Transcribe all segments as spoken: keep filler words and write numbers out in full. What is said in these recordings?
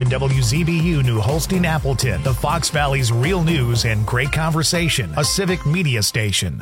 W Z B U New Holstein Appleton, the Fox Valley's real news and great conversation, a civic media station.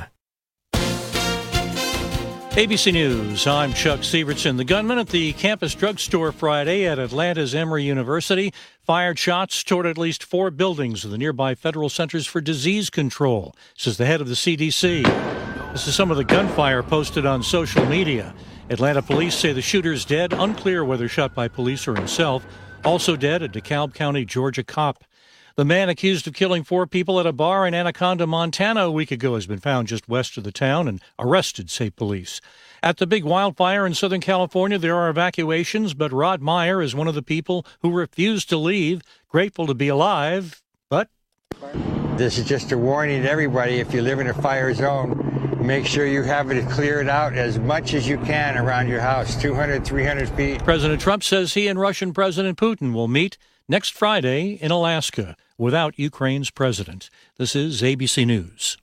A B C News, I'm Chuck Sievertson. The gunman at the campus drugstore Friday at Atlanta's Emory University fired shots toward at least four buildings of the nearby Federal Centers for Disease Control, says the head of the C D C. This is some of the gunfire posted on social media. Atlanta police say the shooter's dead, unclear whether shot by police or himself. Also dead, a DeKalb County, Georgia cop. The man accused of killing four people at a bar in Anaconda, Montana a week ago has been found just west of the town and arrested, say police. At the big wildfire in Southern California, there are evacuations, but Rod Meyer is one of the people who refused to leave, grateful to be alive, but... This is just a warning to everybody. If you live in a fire zone, make sure you have it cleared out as much as you can around your house, two hundred, three hundred feet. President Trump says he and Russian President Putin will meet next Friday in Alaska without Ukraine's president. This is A B C News.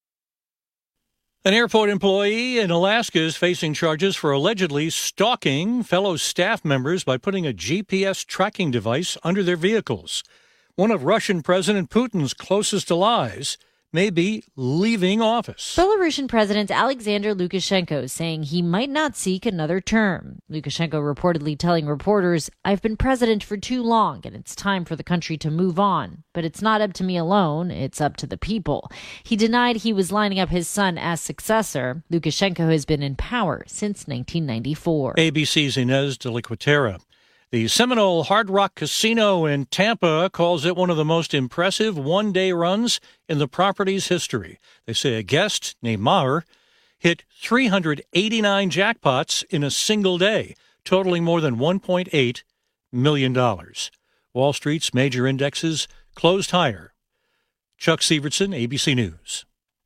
An airport employee in Alaska is facing charges for allegedly stalking fellow staff members by putting a G P S tracking device under their vehicles. One of Russian President Putin's closest allies may be leaving office. Belarusian President Alexander Lukashenko is saying he might not seek another term. Lukashenko reportedly telling reporters, "I've been president for too long and it's time for the country to move on. But it's not up to me alone, it's up to the people." He denied he was lining up his son as successor. Lukashenko has been in power since nineteen ninety-four. A B C's Inez de la Cuetara. The Seminole Hard Rock Casino in Tampa calls it one of the most impressive one-day runs in the property's history. They say a guest named Maher hit three hundred eighty-nine jackpots in a single day, totaling more than one point eight million dollars. Wall Street's major indexes closed higher. Chuck Sievertson, A B C News.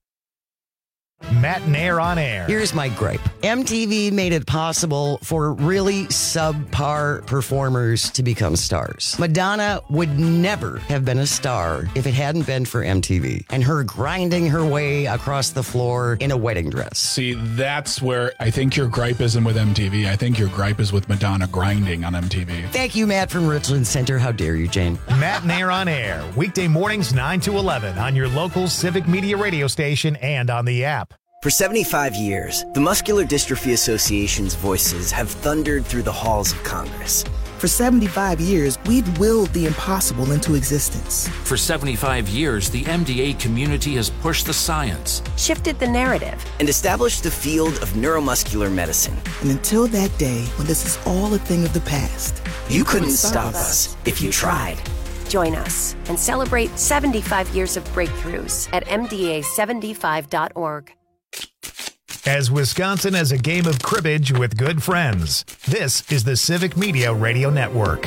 Matt Nair on air. Here's my gripe. M T V made it possible for really subpar performers to become stars. Madonna would never have been a star if it hadn't been for M T V and her grinding her way across the floor in a wedding dress. See, that's where I think your gripe isn't with M T V. I think your gripe is with Madonna grinding on M T V. Thank you, Matt from Richland Center. How dare you, Jane? Matt Nair on air. Weekday mornings nine to eleven on your local Civic Media radio station and on the app. For seventy-five years, the Muscular Dystrophy Association's voices have thundered through the halls of Congress. For seventy-five years, we've willed the impossible into existence. For seventy-five years, the M D A community has pushed the science, shifted the narrative, and established the field of neuromuscular medicine. And until that day, when this is all a thing of the past, you, you couldn't, couldn't stop us if you tried. Join us and celebrate seventy-five years of breakthroughs at M D A seventy-five dot org. As Wisconsin as a game of cribbage with good friends. This is the Civic Media Radio Network.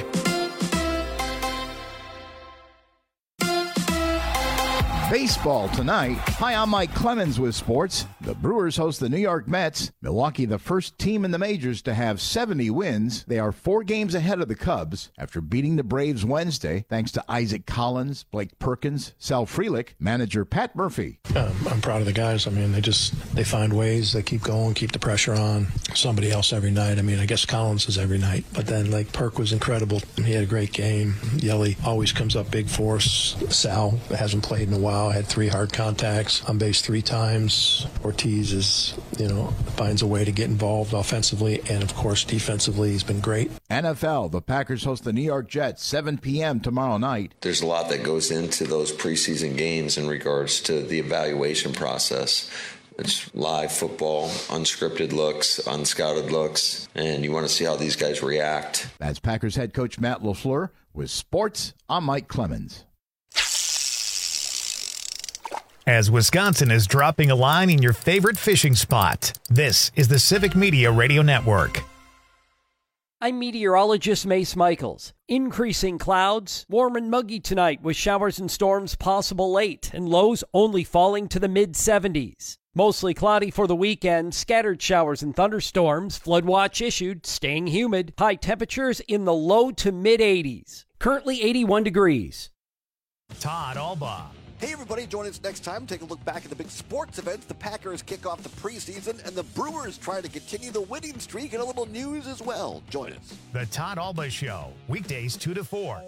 Baseball tonight. Hi, I'm Mike Clemens with sports. The Brewers host the New York Mets. Milwaukee, the first team in the majors to have seventy wins. They are four games ahead of the Cubs after beating the Braves Wednesday, thanks to Isaac Collins, Blake Perkins, Sal Frelick, manager Pat Murphy. Um, I'm proud of the guys. I mean, they just, they find ways. They keep going, keep the pressure on somebody else every night. I mean, I guess Collins is every night. But then, like, Perk was incredible. He had a great game. Yelly always comes up big for us. Sal hasn't played in a while. Had three hard contacts on base three times. Ortiz is, you know, finds a way to get involved offensively, and of course defensively he's been great. N F L, the Packers host the New York Jets, seven p.m. tomorrow night. There's a lot that goes into those preseason games in regards to the evaluation process. It's live football, unscripted looks, unscouted looks, and you want to see how these guys react. That's Packers head coach Matt LaFleur. With sports, I'm Mike Clemens. As Wisconsin is dropping a line in your favorite fishing spot, this is the Civic Media Radio Network. I'm meteorologist Mace Michaels. Increasing clouds, warm and muggy tonight with showers and storms possible late and lows only falling to the mid seventies. Mostly cloudy for the weekend, scattered showers and thunderstorms, flood watch issued, staying humid, high temperatures in the low to mid eighties. Currently eighty-one degrees. Todd Albaugh Hey, everybody, join us next time. Take a look back at the big sports events. The Packers kick off the preseason, and the Brewers try to continue the winning streak, and a little news as well. Join us. The Todd Alba Show, weekdays two to four.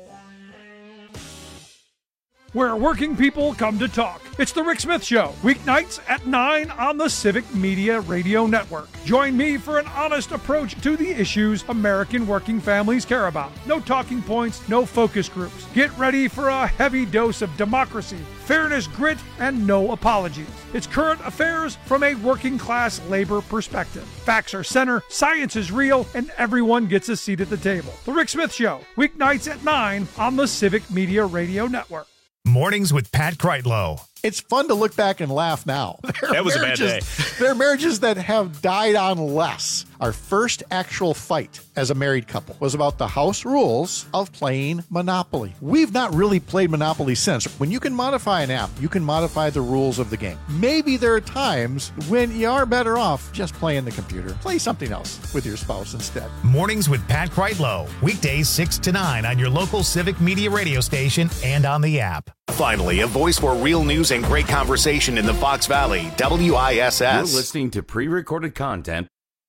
Where working people come to talk. It's the Rick Smith Show, weeknights at nine on the Civic Media Radio Network. Join me for an honest approach to the issues American working families care about. No talking points, no focus groups. Get ready for a heavy dose of democracy, fairness, grit, and no apologies. It's current affairs from a working class labor perspective. Facts are center, science is real, and everyone gets a seat at the table. The Rick Smith Show, weeknights at nine on the Civic Media Radio Network. Mornings with Pat Kreitlow. It's fun to look back and laugh now. That was a bad day. There are marriages that have died on less. Our first actual fight as a married couple was about the house rules of playing Monopoly. We've not really played Monopoly since. When you can modify an app, you can modify the rules of the game. Maybe there are times when you are better off just playing the computer. Play something else with your spouse instead. Mornings with Pat Kreitlow. Weekdays six to nine on your local Civic Media radio station and on the app. Finally, a voice for real news and great conversation in the Fox Valley. W I S S. You're listening to pre-recorded content.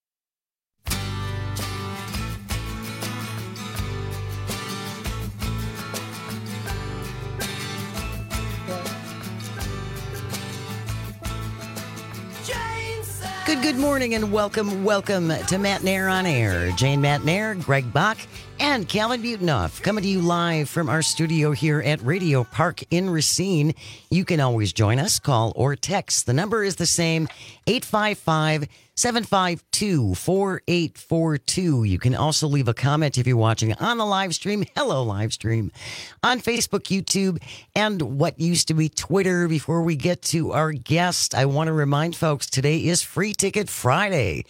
Good, good morning and welcome, welcome to Matt Nair on Air. Jane Matt Nair, Greg Bach, and Calvin Butenoff coming to you live from our studio here at Radio Park in Racine. You can always join us, call or text. The number is the same, eight five five, seven five two, four eight four two. You can also leave a comment if you're watching on the live stream. Hello, live stream. On Facebook, YouTube, and what used to be Twitter. Before we get to our guest, I want to remind folks today is Free Ticket Friday.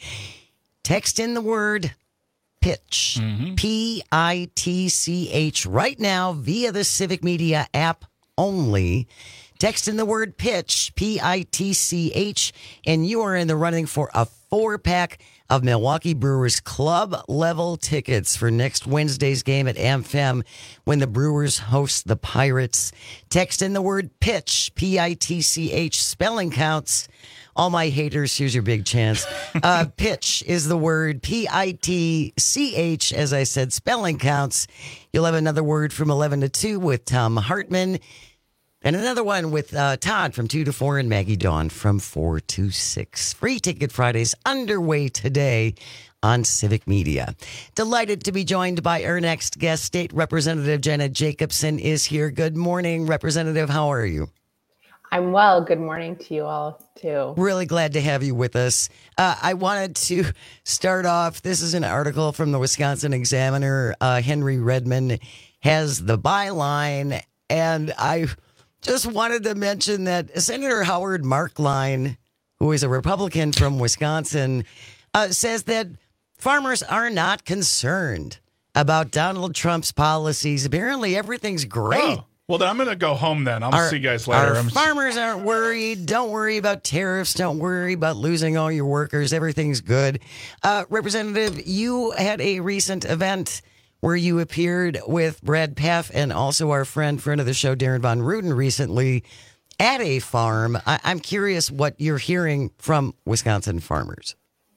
Text in the word pitch, mm-hmm. P I T C H, right now via the Civic Media app only. Text in the word pitch, P I T C H, and you are in the running for a four-pack of Milwaukee Brewers club-level tickets for next Wednesday's game at AmFam when the Brewers host the Pirates. Text in the word pitch, P I T C H, spelling counts. All my haters, here's your big chance. Uh, pitch is the word, P I T C H, as I said, spelling counts. You'll have another word from eleven to two with Tom Hartman. And another one with uh, Todd from two to four and Maggie Dawn from four to six. Free Ticket Fridays underway today on Civic Media. Delighted to be joined by our next guest. State Representative Jenna Jacobson is here. Good morning, Representative. How are you? I'm well. Good morning to you all, too. Really glad to have you with us. Uh, I wanted to start off. This is an article from the Wisconsin Examiner. Uh, Henry Redmond has the byline, and I just wanted to mention that Senator Howard Marklein, who is a Republican from Wisconsin, uh, says that farmers are not concerned about Donald Trump's policies. Apparently, everything's great. Oh. Well, then I'm going to go home then. I'll our, see you guys later. Our I'm... farmers aren't worried. Don't worry about tariffs. Don't worry about losing all your workers. Everything's good. Uh, Representative, you had a recent event where you appeared with Brad Paff and also our friend, friend of the show, Darren Von Ruden, recently at a farm. I- I'm curious what you're hearing from Wisconsin farmers.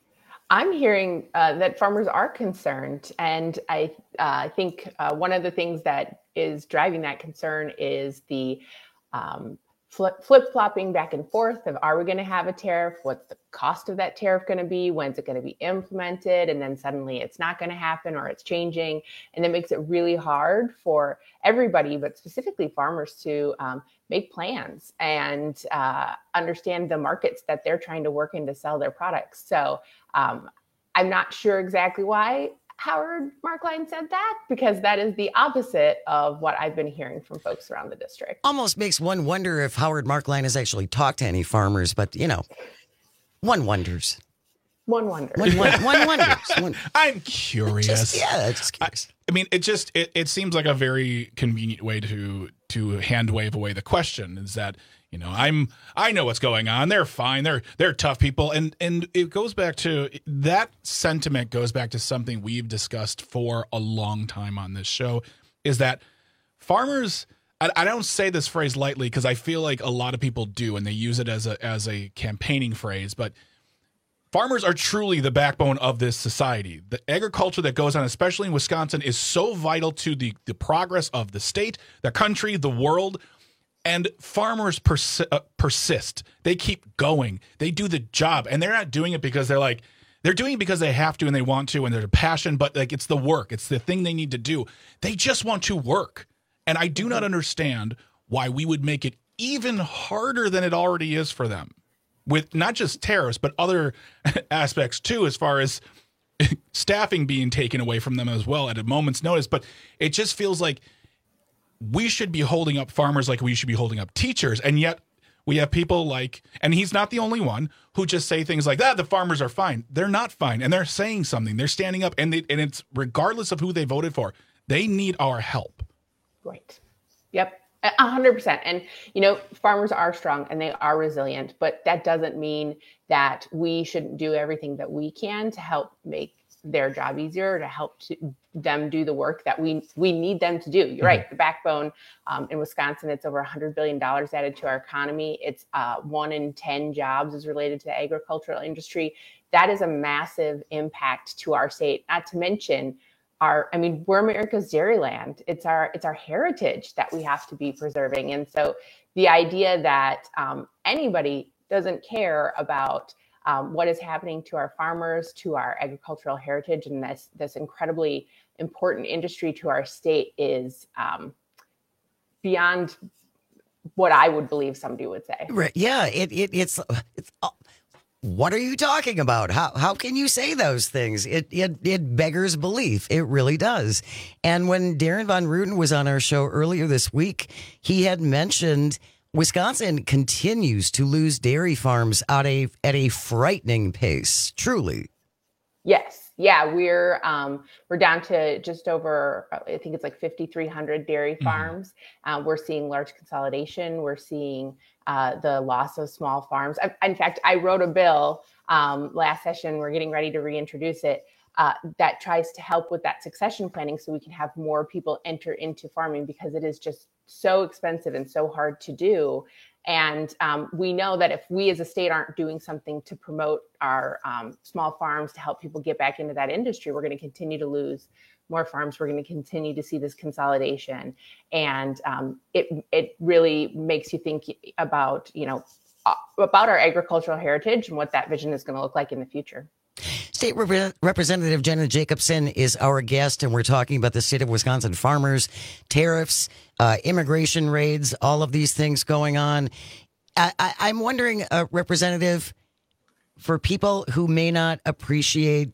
I'm hearing uh, that farmers are concerned, and I uh, think uh, one of the things that is driving that concern is the um, flip, flip-flopping back and forth of, are we going to have a tariff? What's the cost of that tariff going to be? When's it going to be implemented? And then suddenly it's not going to happen or it's changing. And it makes it really hard for everybody, but specifically farmers, to um, make plans and uh, understand the markets that they're trying to work in to sell their products. So um, I'm not sure exactly why Howard Marklein said that, because that is the opposite of what I've been hearing from folks around the district. Almost makes one wonder if Howard Marklein has actually talked to any farmers, but, you know, one wonders. One wonders. One, one, one wonders. One, I'm curious. Just, yeah, just curious. I, I mean, it just, it, it seems like a very convenient way to, to hand wave away the question, is that, you know, I'm, I know what's going on. They're fine. They're, they're tough people. And, and it goes back to, that sentiment goes back to something we've discussed for a long time on this show, is that farmers, I, I don't say this phrase lightly because I feel like a lot of people do, and they use it as a as a campaigning phrase, but farmers are truly the backbone of this society. The agriculture that goes on, especially in Wisconsin, is so vital to the, the progress of the state, the country, the world. And farmers persi- uh, persist. They keep going. They do the job. And they're not doing it because they're like, they're doing it because they have to and they want to and there's a passion, but like it's the work. It's the thing they need to do. They just want to work. And I do not understand why we would make it even harder than it already is for them. With not just tariffs, but other aspects too, as far as staffing being taken away from them as well at a moment's notice. But it just feels like we should be holding up farmers like we should be holding up teachers. And yet we have people like, and he's not the only one, who just say things like, ah, the farmers are fine. They're not fine. And they're saying something. They're standing up. And, they, and it's regardless of who they voted for, they need our help. Right. Yep. A hundred percent. And, you know, farmers are strong and they are resilient, but that doesn't mean that we shouldn't do everything that we can to help make their job easier, to help to them do the work that we we need them to do. You're mm-hmm. right. The backbone um, in Wisconsin, it's over one hundred billion dollars added to our economy. It's uh, one in ten jobs is related to the agricultural industry. That is a massive impact to our state, not to mention Our, I mean, we're America's dairyland. It's our it's our heritage that we have to be preserving. And so the idea that um, anybody doesn't care about um, what is happening to our farmers, to our agricultural heritage, and this this incredibly important industry to our state is um, beyond what I would believe somebody would say. Right. Yeah. It, it it's it's. Uh... What are you talking about? How how can you say those things? It it it beggars belief. It really does. And when Darren Von Ruden was on our show earlier this week, he had mentioned Wisconsin continues to lose dairy farms at a at a frightening pace. Truly. Yes. Yeah, we're um, we're down to just over, I think it's like fifty-three hundred dairy farms. Mm-hmm. Uh, we're seeing large consolidation. We're seeing uh, the loss of small farms. I, in fact, I wrote a bill um, last session. We're getting ready to reintroduce it uh, that tries to help with that succession planning so we can have more people enter into farming because it is just so expensive and so hard to do. And um, we know that if we as a state aren't doing something to promote our um, small farms to help people get back into that industry, we're going to continue to lose more farms. We're going to continue to see this consolidation. And um, it it really makes you think about, you know, about our agricultural heritage and what that vision is going to look like in the future. State Rep- Representative Jenna Jacobson is our guest, and we're talking about the state of Wisconsin farmers, tariffs, uh, immigration raids, all of these things going on. I- I- I'm wondering, uh, Representative, for people who may not appreciate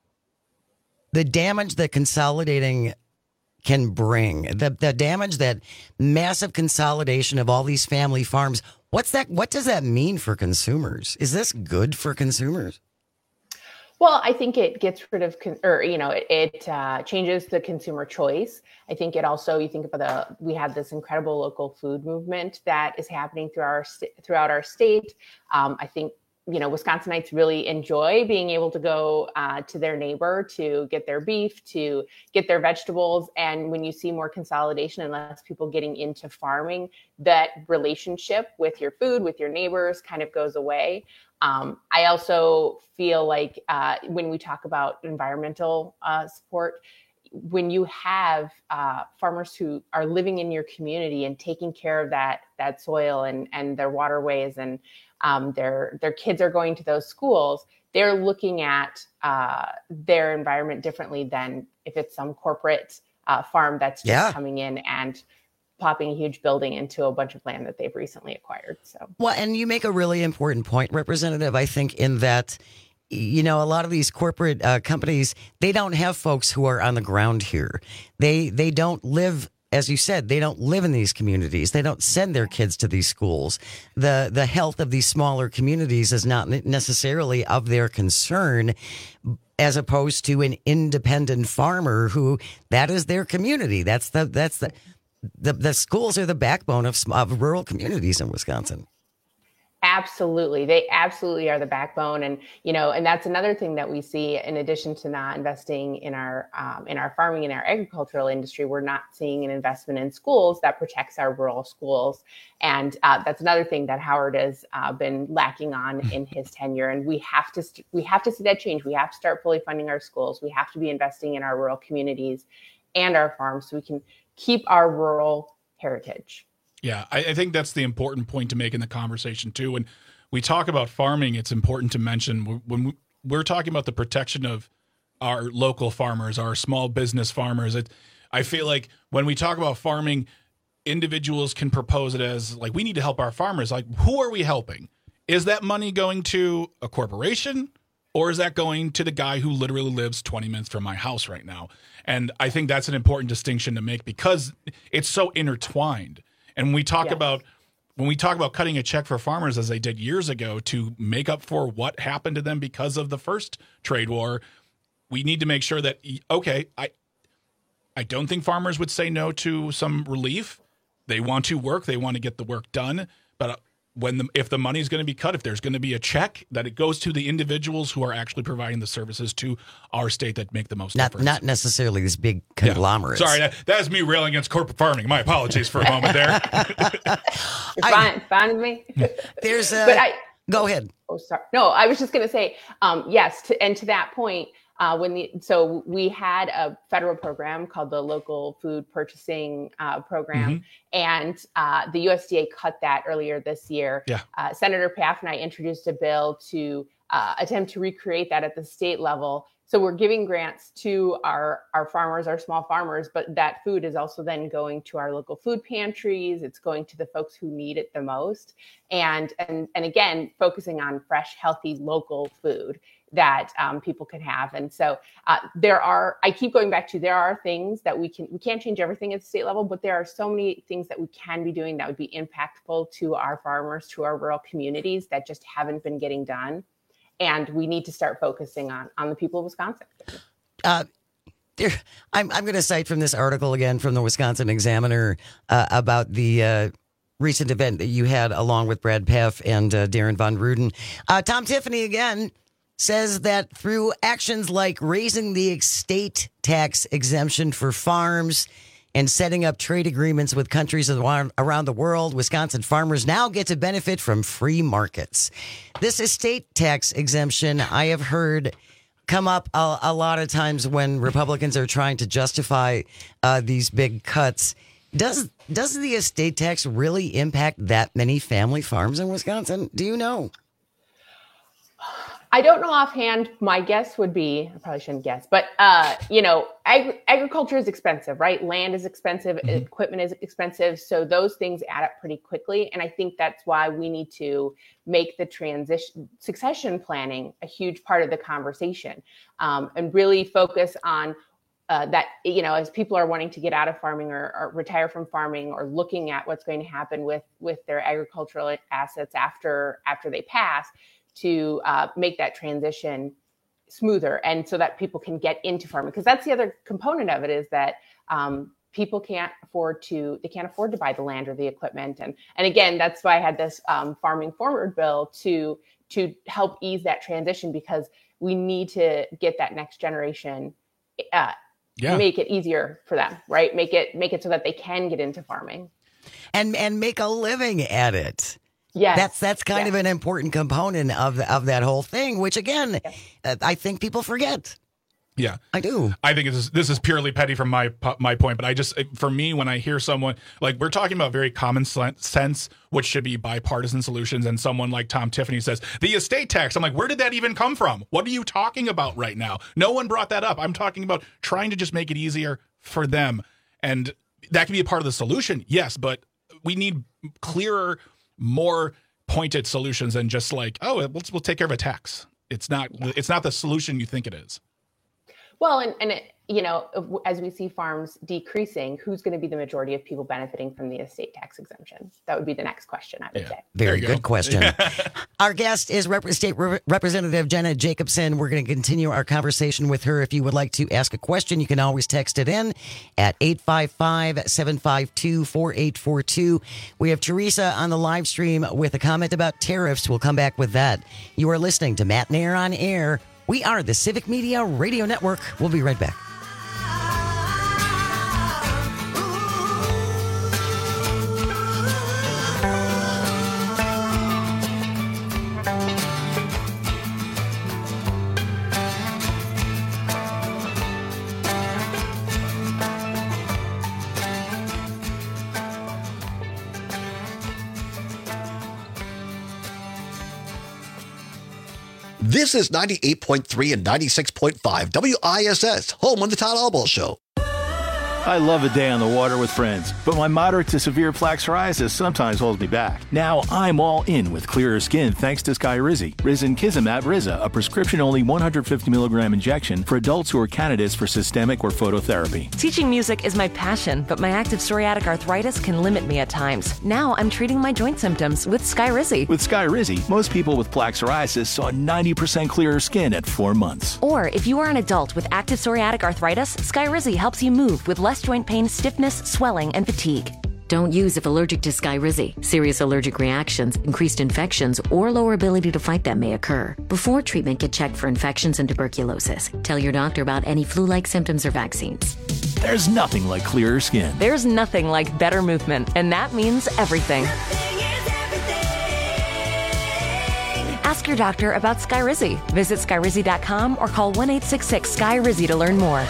the damage that consolidating can bring, the, the damage that massive consolidation of all these family farms, what's that? What does that mean for consumers? Is this good for consumers? Well, I think it gets rid of, con- or, you know, it, it uh, changes the consumer choice. I think it also, you think about the, we have this incredible local food movement that is happening through our, throughout our state. Um, I think, you know, Wisconsinites really enjoy being able to go uh, to their neighbor to get their beef, to get their vegetables. And when you see more consolidation and less people getting into farming, that relationship with your food, with your neighbors kind of goes away. Um, I also feel like uh, when we talk about environmental uh, support, when you have uh, farmers who are living in your community and taking care of that that soil and, and their waterways and um, their their kids are going to those schools, they're looking at uh, their environment differently than if it's some corporate uh, farm that's just yeah. coming in and popping a huge building into a bunch of land that they've recently acquired. So, well, and you make a really important point, Representative, I think, in that, you know, a lot of these corporate uh, companies, they don't have folks who are on the ground here. They they don't live, as you said, they don't live in these communities. They don't send their kids to these schools. The the health of these smaller communities is not necessarily of their concern, as opposed to an independent farmer who, that is their community. That's the that's the The the schools are the backbone of, of rural communities in Wisconsin. Absolutely. They absolutely are the backbone. And, you know, and that's another thing that we see in addition to not investing in our, um, in our farming and our agricultural industry, we're not seeing an investment in schools that protects our rural schools. And uh, that's another thing that Howard has uh, been lacking on in his tenure. And we have to, st- we have to see that change. We have to start fully funding our schools. We have to be investing in our rural communities and our farms so we can keep our rural heritage. Yeah, I, I think that's the important point to make in the conversation, too. When we talk about farming, it's important to mention when we're talking about the protection of our local farmers, our small business farmers. It, I feel like when we talk about farming, individuals can propose it as like, we need to help our farmers. Like, who are we helping? Is that money going to a corporation, or is that going to the guy who literally lives twenty minutes from my house right now? And I think that's an important distinction to make because it's so intertwined. And when we talk yes. about when we talk about cutting a check for farmers, as they did years ago, to make up for what happened to them because of the first trade war, we need to make sure that okay, I I don't think farmers would say no to some relief. They want to work, they want to get the work done, but when the, if the money is going to be cut, if there's going to be a check, that it goes to the individuals who are actually providing the services to our state that make the most not, difference. Not necessarily these big conglomerates. Yeah. Sorry, that, that is me railing against corporate farming. My apologies for a moment there. You're fine, fine with me. There's a... But I, go ahead. Oh, sorry. No, I was just going to say, um, yes, to, and to that point, Uh, when the, so we had a federal program called the Local Food Purchasing uh, Program, mm-hmm. and uh, the U S D A cut that earlier this year. Yeah. Uh, Senator Paff and I introduced a bill to uh, attempt to recreate that at the state level. So we're giving grants to our, our farmers, our small farmers, but that food is also then going to our local food pantries. It's going to the folks who need it the most. And, and, and again, focusing on fresh, healthy, local food that um, people can have. And so uh, there are, I keep going back to, there are things that we can, we can't change everything at the state level, but there are so many things that we can be doing that would be impactful to our farmers, to our rural communities that just haven't been getting done. And we need to start focusing on, on the people of Wisconsin. Uh, there, I'm, I'm going to cite from this article again from the Wisconsin Examiner uh, about the uh, recent event that you had along with Brad Paff and uh, Darren Von Ruden. Uh, Tom Tiffany again says that through actions like raising the estate tax exemption for farms and setting up trade agreements with countries around the world, Wisconsin farmers now get to benefit from free markets. This estate tax exemption, I have heard, come up a, a lot of times when Republicans are trying to justify uh, these big cuts. Does does the estate tax really impact that many family farms in Wisconsin? Do you know? I don't know offhand. My guess would be, I probably shouldn't guess, but, uh, you know, ag- agriculture is expensive, right? Land is expensive, mm-hmm. equipment is expensive. So those things add up pretty quickly. And I think that's why we need to make the transition, succession planning a huge part of the conversation, um, and really focus on uh, that, you know, as people are wanting to get out of farming or, or retire from farming or looking at what's going to happen with, with their agricultural assets after, after they pass, to uh, make that transition smoother and so that people can get into farming. Because that's the other component of it is that um, people can't afford to, they can't afford to buy the land or the equipment. And and again, that's why I had this um, Farming Forward bill to, to help ease that transition, because we need to get that next generation, uh, yeah. make it easier for them, right? Make it, make it so that they can get into farming. And, and make a living at it. Yes. That's that's kind yes. of an important component of of that whole thing, which again, yes. uh, I think people forget. Yeah, I do. I think this is, this is purely petty from my my point, but I just, for me, when I hear someone, like, we're talking about very common sense, which should be bipartisan solutions, and someone like Tom Tiffany says, the estate tax, I'm like, where did that even come from? What are you talking about right now? No one brought that up. I'm talking about trying to just make it easier for them, and that can be a part of the solution, yes, but we need clearer, more pointed solutions than just like, oh, we'll, we'll take care of a tax. It's not, it's not the solution you think it is. Well, and, and it, you know, as we see farms decreasing, who's going to be the majority of people benefiting from the estate tax exemption? That would be the next question, I would yeah. say. Very good go. question. Our guest is Rep- State Re- Representative Jenna Jacobson. We're going to continue our conversation with her. If you would like to ask a question, you can always text it in at eight five five, seven five two, four eight four two. We have Teresa on the live stream with a comment about tariffs. We'll come back with that. You are listening to Matt Nair on Air. We are the Civic Media Radio Network. We'll be right back. This is ninety-eight point three and ninety-six point five W I S S, home on the Todd Albaugh Show. I love a day on the water with friends, but my moderate to severe plaque psoriasis sometimes holds me back. Now I'm all in with clearer skin thanks to Skyrizi. Risankizumab Riza, a prescription-only one hundred fifty milligram injection for adults who are candidates for systemic or phototherapy. Teaching music is my passion, but my active psoriatic arthritis can limit me at times. Now I'm treating my joint symptoms with Skyrizi. With Skyrizi, most people with plaque psoriasis saw ninety percent clearer skin at four months. Or if you are an adult with active psoriatic arthritis, Skyrizi helps you move with less joint pain, stiffness, swelling, and fatigue. Don't use if allergic to Skyrizi. Serious allergic reactions, increased infections, or lower ability to fight them may occur. Before treatment, get checked for infections and tuberculosis. Tell your doctor about any flu-like symptoms or vaccines. There's nothing like clearer skin. There's nothing like better movement, and that means everything. Ask your doctor about Skyrizi. Visit Skyrizi dot com or call one eight six six S K Y R I Z I to learn more.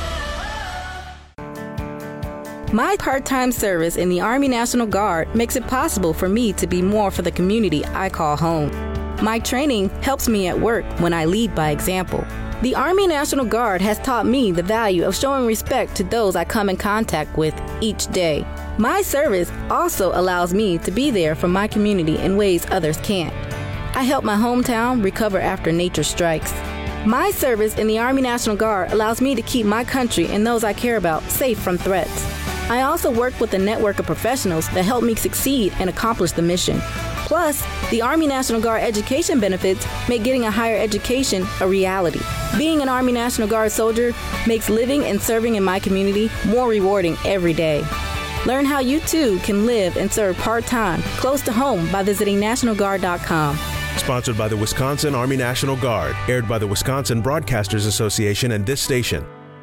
My part-time service in the Army National Guard makes it possible for me to be more for the community I call home. My training helps me at work when I lead by example. The Army National Guard has taught me the value of showing respect to those I come in contact with each day. My service also allows me to be there for my community in ways others can't. I help my hometown recover after nature strikes. My service in the Army National Guard allows me to keep my country and those I care about safe from threats. I also work with a network of professionals that help me succeed and accomplish the mission. Plus, the Army National Guard education benefits make getting a higher education a reality. Being an Army National Guard soldier makes living and serving in my community more rewarding every day. Learn how you too can live and serve part-time, close to home by visiting National Guard dot com. Sponsored by the Wisconsin Army National Guard, aired by the Wisconsin Broadcasters Association and this station.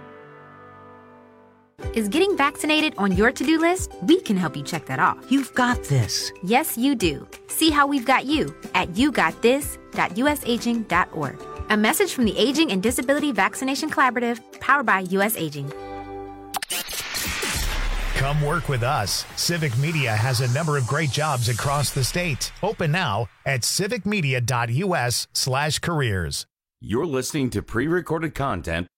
Is getting vaccinated on your to-do list? We can help you check that off. You've got this. Yes, you do. See how we've got you at you got this dot u s aging dot org. A message from the Aging and Disability Vaccination Collaborative, powered by U S Aging. Come work with us. Civic Media has a number of great jobs across the state. Open now at civic media dot u s slash careers. You're listening to pre-recorded content.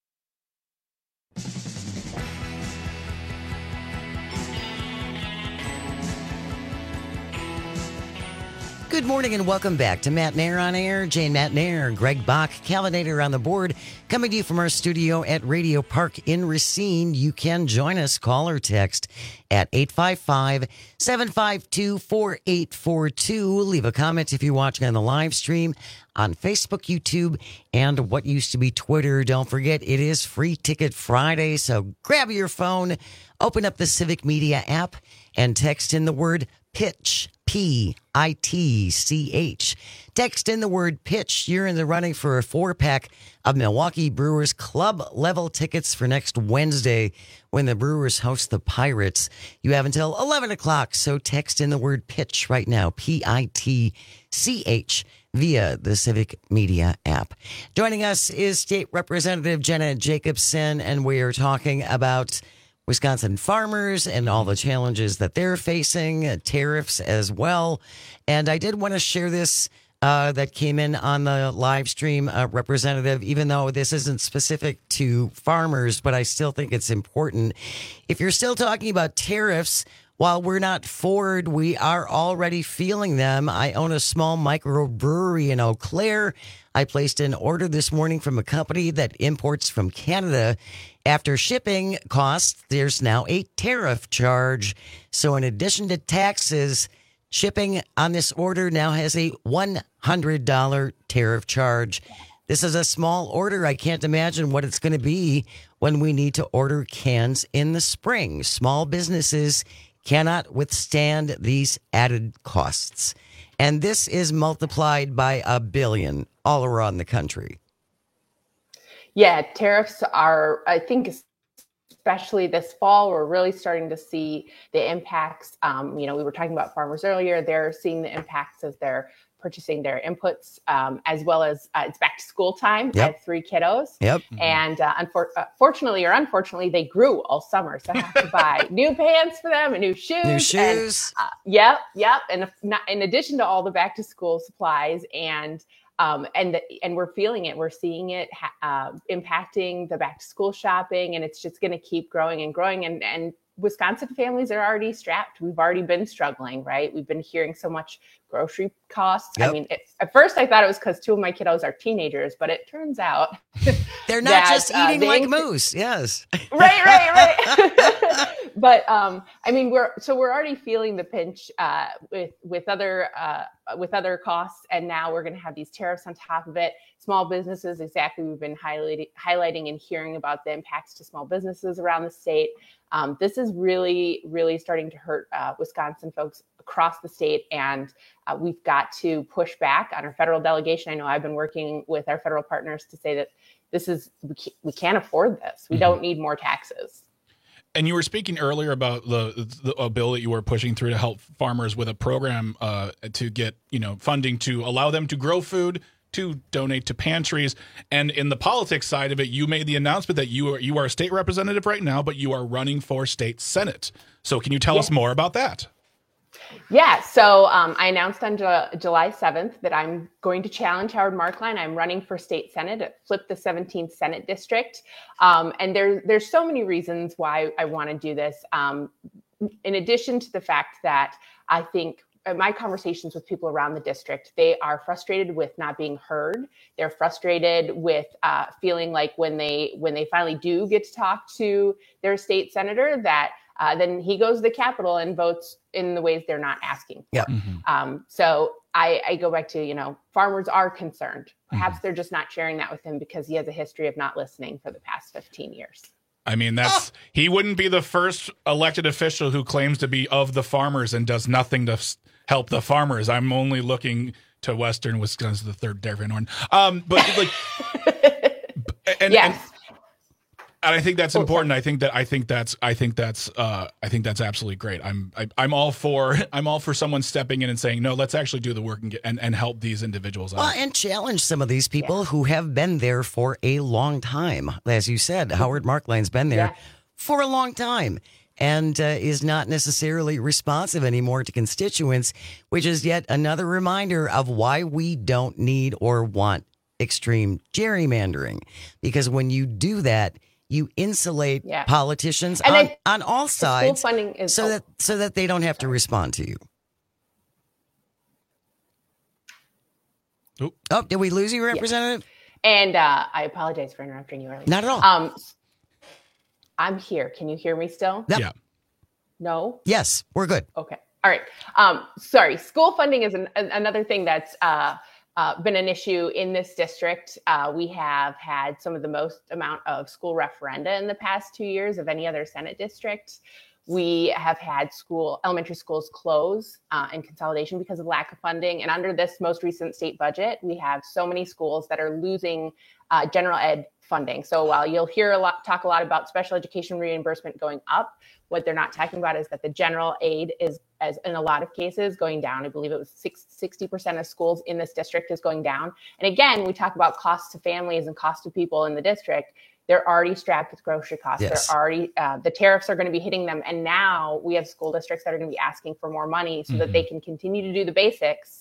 Good morning and welcome back to Matt Nair on Air. Jane Matt Nair, Greg Bach, Calvinator on the board. Coming to you from our studio at Radio Park in Racine. You can join us, call or text at eight five five, seven five two, four eight four two. Leave a comment if you're watching on the live stream on Facebook, YouTube, and what used to be Twitter. Don't forget, it is Free Ticket Friday, so grab your phone, open up the Civic Media app, and text in the word PITCH. P I T C H. Text in the word pitch. You're in the running for a four-pack of Milwaukee Brewers club-level tickets for next Wednesday when the Brewers host the Pirates. You have until eleven o'clock, so text in the word pitch right now, P I T C H, via the Civic Media app. Joining us is State Representative Jenna Jacobson, and we are talking about Wisconsin farmers and all the challenges that they're facing, uh, tariffs as well. And I did want to share this uh, that came in on the live stream, uh, Representative, even though this isn't specific to farmers, but I still think it's important. If you're still talking about tariffs, while we're not Ford, we are already feeling them. I own a small microbrewery in Eau Claire. I placed an order this morning from a company that imports from Canada. After shipping costs, there's now a tariff charge. So in addition to taxes, shipping on this order now has a one hundred dollars tariff charge. This is a small order. I can't imagine what it's going to be when we need to order cans in the spring. Small businesses cannot withstand these added costs. And this is multiplied by a billion all around the country. Yeah, tariffs are, I think, especially this fall, we're really starting to see the impacts. Um, you know, we were talking about farmers earlier. They're seeing the impacts as they're purchasing their inputs, um, as well as uh, it's back to school time. Yep. I have three kiddos. Yep. And uh, unfor- uh, fortunately or unfortunately, they grew all summer. So I have to buy new pants for them and new shoes. New shoes. And, uh, yep. Yep. And if not, in addition to all the back to school supplies and Um, and the, and we're feeling it. We're seeing it ha- uh, impacting the back to school shopping, and it's just going to keep growing and growing. And and Wisconsin families are already strapped. We've already been struggling, right? We've been hearing so much grocery costs. Yep. I mean, it, at first I thought it was because two of my kiddos are teenagers, but it turns out they're not that, just eating uh, like inc- moose. Yes. Right, right, right. But um, I mean, we're so we're already feeling the pinch uh, with with other uh, with other costs, and now we're going to have these tariffs on top of it. Small businesses, exactly. We've been highlighting, highlighting and hearing about the impacts to small businesses around the state. Um, this is really, really starting to hurt uh, Wisconsin folks across the state, and uh, we've got to push back on our federal delegation. I know I've been working with our federal partners to say that this is we can't, we can't afford this. We mm-hmm. don't need more taxes. And you were speaking earlier about the, the a bill that you were pushing through to help farmers with a program uh, to get you know funding to allow them to grow food, to donate to pantries. And in the politics side of it, you made the announcement that you are you are a state representative right now, but you are running for state senate. So can you tell yeah. us more about that? Yeah, so um, I announced on Ju- July seventh that I'm going to challenge Howard Marklein. I'm running for state senate at Flip the seventeenth Senate District. Um, and there, there's so many reasons why I want to do this. Um, in addition to the fact that I think my conversations with people around the district, they are frustrated with not being heard. They're frustrated with uh, feeling like when they when they finally do get to talk to their state senator, that uh, then he goes to the Capitol and votes in the ways they're not asking for. Yep. Mm-hmm. Um, so I, I go back to, you know, farmers are concerned. Perhaps mm-hmm. they're just not sharing that with him because he has a history of not listening for the past fifteen years. I mean, that's oh. he wouldn't be the first elected official who claims to be of the farmers and does nothing to help the farmers. I'm only looking to Western Wisconsin, the third dairy horn. Um, but like, and, yes. and and I think that's important. I think that I think that's I think that's uh, I think that's absolutely great. I'm I, I'm all for I'm all for someone stepping in and saying, no, let's actually do the work and get, and, and help these individuals out. Well, and challenge some of these people yeah. who have been there for a long time. As you said, Howard Marklein's been there yeah. for a long time and uh, is not necessarily responsive anymore to constituents, which is yet another reminder of why we don't need or want extreme gerrymandering. Because when you do that, you insulate yeah. politicians on, I, on all sides is so that so that they don't have to respond to you. Oop. Oh, did we lose you, Representative? Yeah. And uh, I apologize for interrupting you earlier. Not at all. Um, I'm here. Can you hear me still? Yep. Yeah. No? Yes, we're good. Okay. All right. Um, sorry. School funding is an, another thing that's uh, uh, been an issue in this district. Uh, we have had some of the most amount of school referenda in the past two years of any other Senate district. We have had school elementary schools close uh, and consolidation because of lack of funding. And under this most recent state budget, we have so many schools that are losing uh, general ed funding. So while you'll hear a lot, talk a lot about special education reimbursement going up, what they're not talking about is that the general aid is, as in a lot of cases, going down. I believe it was sixty percent of schools in this district is going down. And again, we talk about costs to families and cost to people in the district. They're already strapped with grocery costs. Yes. They're already, uh, the tariffs are going to be hitting them. And now we have school districts that are going to be asking for more money so mm-hmm. that they can continue to do the basics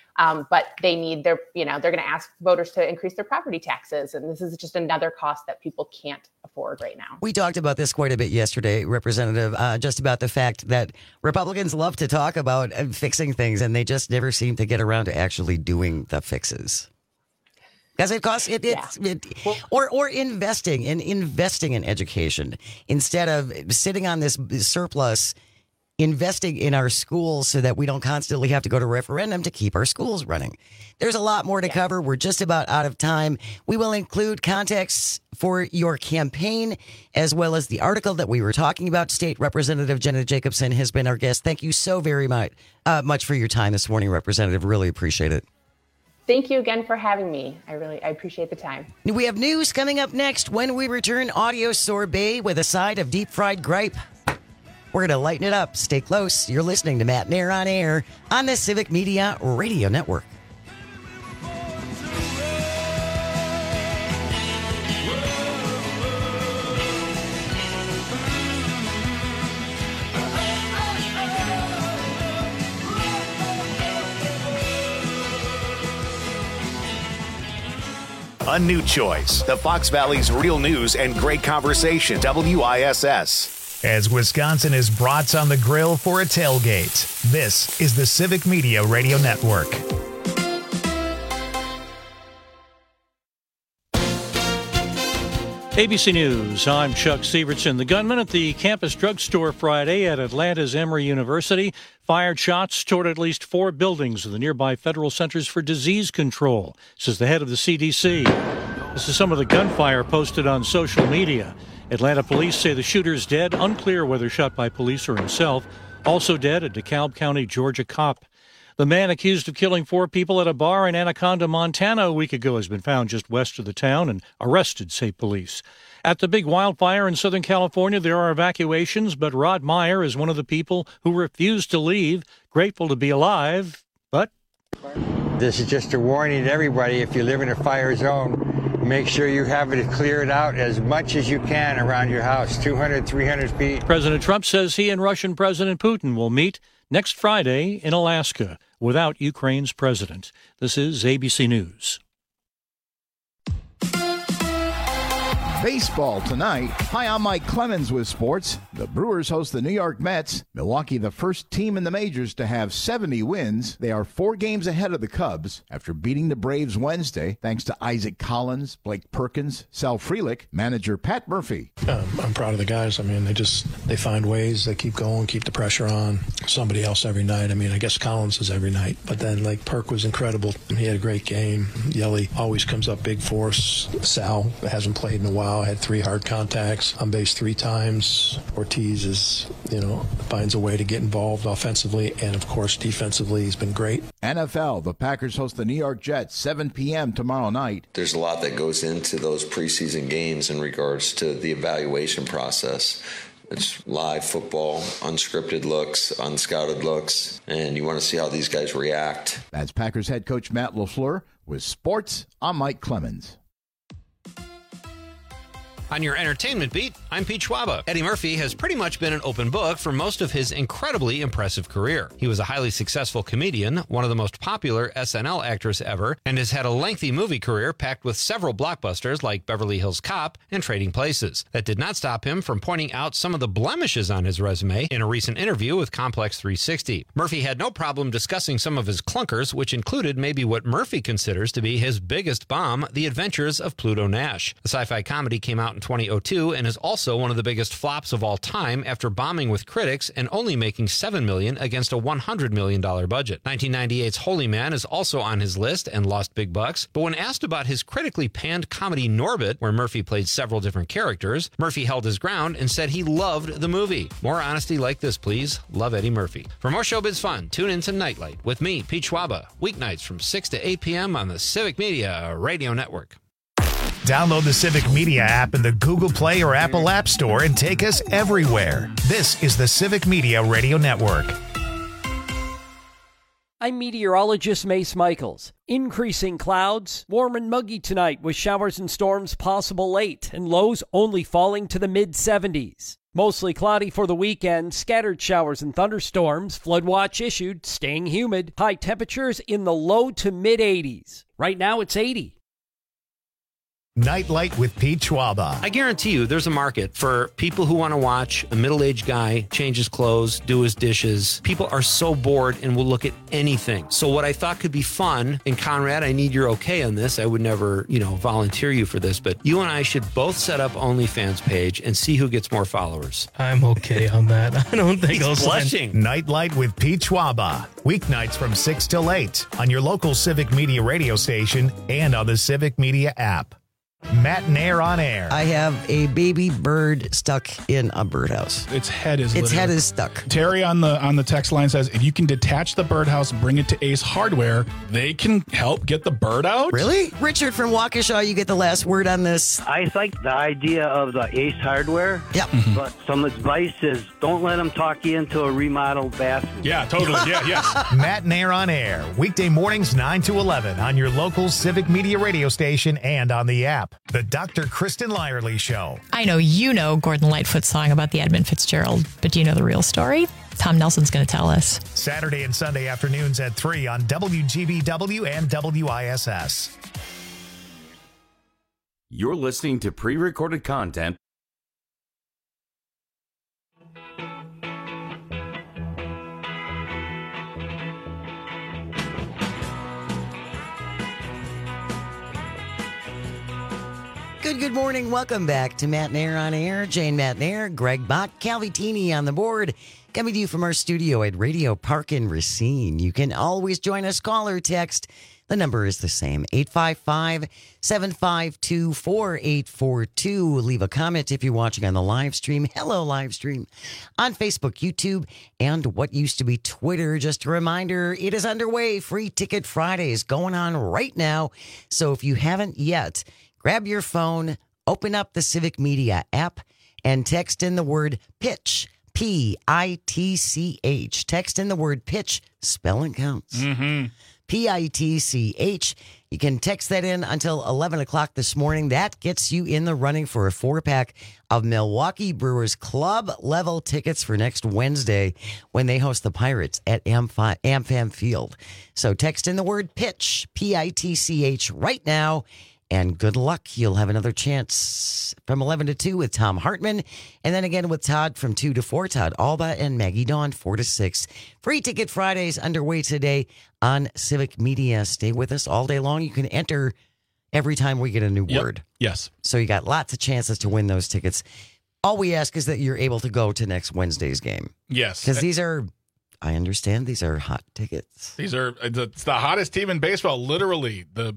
Um, but they need their, you know, they're going to ask voters to increase their property taxes. And this is just another cost that people can't afford right now. We talked about this quite a bit yesterday, Representative, uh, just about the fact that Republicans love to talk about uh, fixing things, and they just never seem to get around to actually doing the fixes. Because it costs it, it's yeah. it, or or investing in investing in education instead of sitting on this surplus, investing in our schools so that we don't constantly have to go to referendum to keep our schools running. There's a lot more to yeah. cover. We're just about out of time. We will include context for your campaign as well as the article that we were talking about. State Representative Jenna Jacobson has been our guest. Thank you so very much, uh, much for your time this morning, Representative. Really appreciate it. Thank you again for having me. I really, I appreciate the time. We have news coming up next when we return. Audio sorbet with a side of deep fried gripe. We're going to lighten it up. Stay close. You're listening to Matt Nair on Air on the Civic Media Radio Network. A new choice. The Fox Valley's real news and great conversation. W I S S. As Wisconsin is brats on the grill for a tailgate, this is the Civic Media Radio Network. A B C News, I'm Chuck Severson. The gunman at the campus drugstore Friday at Atlanta's Emory University fired shots toward at least four buildings of the nearby Federal Centers for Disease Control, says the head of the C D C. This is some of the gunfire posted on social media. Atlanta police say the shooter's dead, unclear whether shot by police or himself. Also dead, a DeKalb County, Georgia cop. The man accused of killing four people at a bar in Anaconda, Montana a week ago has been found just west of the town and arrested, say police. At the big wildfire in Southern California, there are evacuations, but Rod Meyer is one of the people who refused to leave, grateful to be alive, but... This is just a warning to everybody. If you live in a fire zone, make sure you have it cleared out as much as you can around your house, two hundred, three hundred feet. President Trump says he and Russian President Putin will meet next Friday in Alaska without Ukraine's president. This is A B C News. Baseball tonight. Hi, I'm Mike Clemens with sports. The Brewers host the New York Mets. Milwaukee, the first team in the majors to have seventy wins. They are four games ahead of the Cubs after beating the Braves Wednesday, thanks to Isaac Collins, Blake Perkins, Sal Frelick, manager Pat Murphy. Um, I'm proud of the guys. I mean, they just, they find ways. They keep going, keep the pressure on somebody else every night. I mean, I guess Collins is every night. But then, like, Perk was incredible. He had a great game. Yelly always comes up big for us. Sal hasn't played in a while. Had three hard contacts on base three times. Ortiz is, you know, finds a way to get involved offensively, and of course defensively he's been great. N F L, the Packers host the New York Jets, seven p.m. tomorrow night. There's a lot that goes into those preseason games in regards to the evaluation process. It's live football, unscripted looks, unscouted looks, and you want to see how these guys react. That's Packers head coach Matt LaFleur with sports. I'm Mike Clemens. On your entertainment beat, I'm Pete Schwaba. Eddie Murphy has pretty much been an open book for most of his incredibly impressive career. He was a highly successful comedian, one of the most popular S N L actors ever, and has had a lengthy movie career packed with several blockbusters like Beverly Hills Cop and Trading Places. That did not stop him from pointing out some of the blemishes on his resume in a recent interview with Complex three sixty. Murphy had no problem discussing some of his clunkers, which included maybe what Murphy considers to be his biggest bomb, The Adventures of Pluto Nash. The sci-fi comedy came out in twenty oh two and is also one of the biggest flops of all time after bombing with critics and only making seven million dollars against a one hundred million dollars budget. nineteen ninety-eight's Holy Man is also on his list and lost big bucks, but when asked about his critically panned comedy Norbit, where Murphy played several different characters, Murphy held his ground and said he loved the movie. More honesty like this, please. Love Eddie Murphy. For more showbiz fun, tune in to Nightlight with me, Pete Schwaba, weeknights from six to eight p.m. on the Civic Media Radio Network. Download the Civic Media app in the Google Play or Apple App Store and take us everywhere. This is the Civic Media Radio Network. I'm meteorologist Mace Michaels. Increasing clouds, warm and muggy tonight with showers and storms possible late, and lows only falling to the mid seventies. Mostly cloudy for the weekend, scattered showers and thunderstorms, flood watch issued, staying humid, high temperatures in the low to mid eighties. Right now it's eighty. Nightlight with Pete Schwaba. I guarantee you there's a market for people who want to watch a middle-aged guy change his clothes, do his dishes. People are so bored and will look at anything. So what I thought could be fun, and Conrad, I need your okay on this. I would never, you know, volunteer you for this, but you and I should both set up OnlyFans page and see who gets more followers. I'm okay on that. I don't think He's I'll blushing. sign. Nightlight with Pete Schwaba. Weeknights from six till eight on your local Civic Media radio station and on the Civic Media app. Matt Nair on air. I have a baby bird stuck in a birdhouse. Its head is Its literally- head is stuck. Terry on the on the text line says, if you can detach the birdhouse, bring it to Ace Hardware, they can help get the bird out. Really? Richard from Waukesha, you get the last word on this. I like the idea of the Ace Hardware. Yep. But some advice is don't let them talk you into a remodeled bathroom. Yeah, totally. Yeah, yes. Matt Nair on air. Weekday mornings nine to eleven on your local Civic Media radio station and on the app. The Doctor Kristen Lyerly Show. I know you know Gordon Lightfoot's song about the Edmund Fitzgerald, but do you know the real story? Tom Nelson's going to tell us. Saturday and Sunday afternoons at three on W G B W and W I S S. You're listening to pre-recorded content. Good, good morning. Welcome back to Matt Nair on air. Jane Matt Nair, Greg Bach, Calvitini on the board. Coming to you from our studio at Radio Park in Racine. You can always join us, call or text. The number is the same, eight five five, seven five two, four eight four two. Leave a comment if you're watching on the live stream. Hello, live stream on Facebook, YouTube, and what used to be Twitter. Just a reminder, it is underway. Free Ticket Fridays going on right now. So if you haven't yet, grab your phone, open up the Civic Media app, and text in the word pitch. P I T C H. Text in the word pitch. Spelling counts. Mm-hmm. P I T C H. You can text that in until eleven o'clock this morning. That gets you in the running for a four-pack of Milwaukee Brewers club-level tickets for next Wednesday when they host the Pirates at AmFam Field. So text in the word pitch, P I T C H, right now. And good luck. You'll have another chance from eleven to two with Tom Hartman. And then again with Todd from two to four. Todd Alba and Maggie Dawn, four to six. Free Ticket Fridays underway today on Civic Media. Stay with us all day long. You can enter every time we get a new Yep. word. Yes. So you got lots of chances to win those tickets. All we ask is that you're able to go to next Wednesday's game. Yes. Because these are, I understand, these are hot tickets. These are it's the hottest team in baseball. Literally the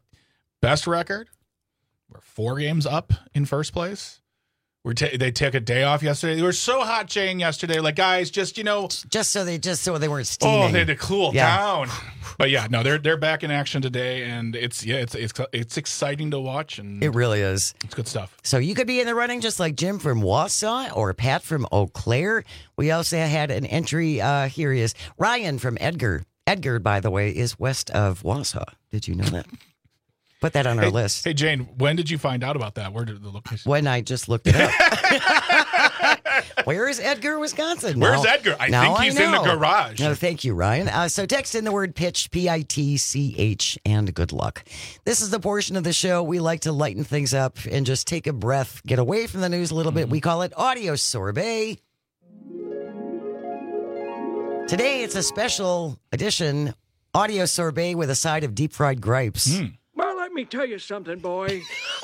best record. We're four games up in first place. We're ta- they took a day off yesterday. They were so hot, Jane, yesterday. Like, guys, just, you know. Just so they just so they weren't steaming. Oh, they had to cool Yeah. down. But yeah, no, they're they're back in action today, and it's yeah, it's it's it's exciting to watch, and It really is. it's good stuff. So you could be in the running just like Jim from Wausau or Pat from Eau Claire. We also had an entry. Uh, here he is. Ryan from Edgar. Edgar, by the way, is west of Wausau. Did you know that? Put that on our Hey, list. hey, Jane, when did you find out about that? Where did the location? When I just looked it up. Where is Edgar, Wisconsin? Where's Now- Edgar? I now think he's in the know. garage. No, thank you, Ryan. Uh, so text in the word pitch, P I T C H, and good luck. This is the portion of the show we like to lighten things up and just take a breath, get away from the news a little bit. We call it Audio Sorbet. Today, it's a special edition Audio Sorbet with a side of deep fried gripes. Hmm. Well, let me tell you something, boy.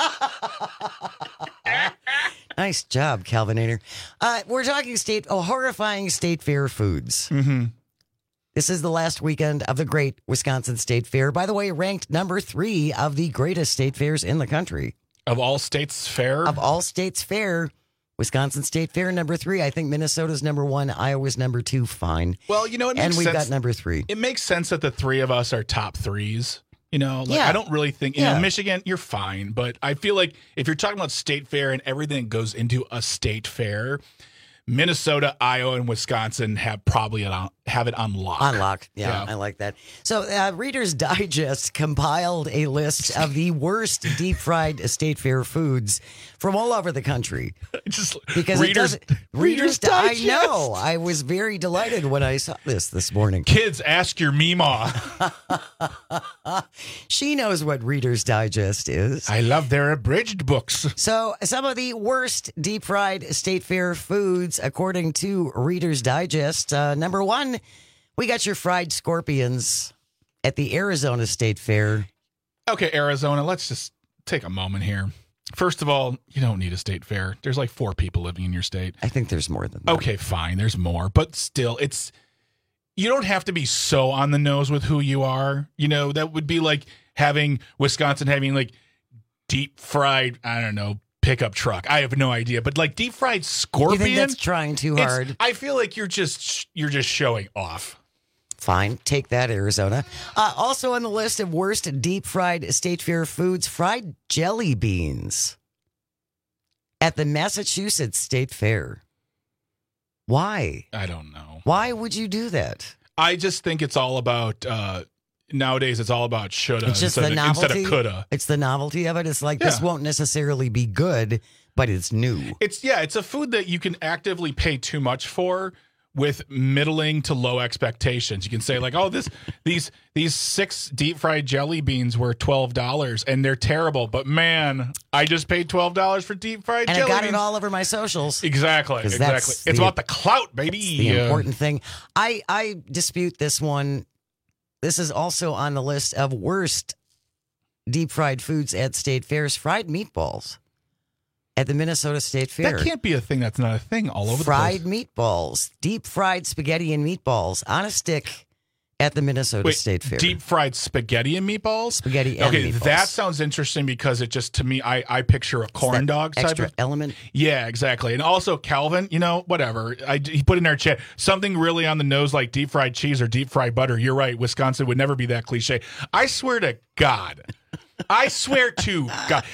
Nice job, Calvinator. Uh, we're talking state, oh, horrifying state fair foods. Mm-hmm. This is the last weekend of the great Wisconsin State Fair. By the way, ranked number three of the greatest state fairs in the country. Of all states fair? Of all states fair. Wisconsin State Fair, number three. I think Minnesota's number one. Iowa's number two. Fine. Well, you know, it makes And we've sense. got number three. It makes sense that the three of us are top threes. You know, like Yeah. I don't really think, you Yeah. know, Michigan, you're fine. But I feel like if you're talking about state fair and everything goes into a state fair, Minnesota, Iowa, and Wisconsin have probably around, have it on lock. On lock. Yeah, Yeah. I like that. So, uh, Reader's Digest compiled a list of the worst deep fried state fair foods from all over the country. Just because Reader's- it doesn't. Reader's Reader's Di- I Digest. know. I was very delighted when I saw this this morning. Kids, ask your Meemaw. She knows what Reader's Digest is. I love their abridged books. So, some of the worst deep fried state fair foods, according to Reader's Digest. Uh, number one, we got your fried scorpions at the Arizona State Fair. Okay, Arizona, let's just take a moment here. First of all, you don't need a state fair. There's like four people living in your state. I think there's more than that. Okay, fine. There's more. But still, it's you don't have to be so on the nose with who you are. You know, that would be like having Wisconsin having like deep fried, I don't know, pickup truck. I have no idea. But like deep fried scorpion. You think that's trying too it's- hard? I feel like you're just you're just showing off. Fine, take that, Arizona. Uh, also on the list of worst deep fried state fair foods, fried jelly beans at the Massachusetts State Fair. Why? I don't know. Why would you do that? I just think it's all about uh, nowadays. It's all about shoulda It's just instead, the of, novelty. instead of coulda. It's the novelty of it. It's like this Yeah. won't necessarily be good, but it's new. It's yeah, it's a food that you can actively pay too much for with middling to low expectations. You can say like, "Oh, this these these six deep fried jelly beans were twelve dollars and they're terrible, but man, I just paid twelve dollars for deep fried And jelly I got beans." it all over my socials. Exactly, 'Cause exactly. that's It's the- about the clout, baby. It's the important thing. I, I dispute this one. This is also on the list of worst deep fried foods at state fairs. Fried meatballs at the Minnesota State Fair. That can't be a thing. That's not a thing all over fried the place. meatballs, deep fried spaghetti and meatballs on a stick at the Minnesota Wait, State Fair. deep fried spaghetti and meatballs. Spaghetti and okay, meatballs. that sounds interesting because it just to me, I I picture a corn that dog type extra of element. Yeah, exactly. And also Calvin, you know, whatever. I he put in our chat something really on the nose like deep fried cheese or deep fried butter. You're right. Wisconsin would never be that cliche. I swear to God. I swear to God.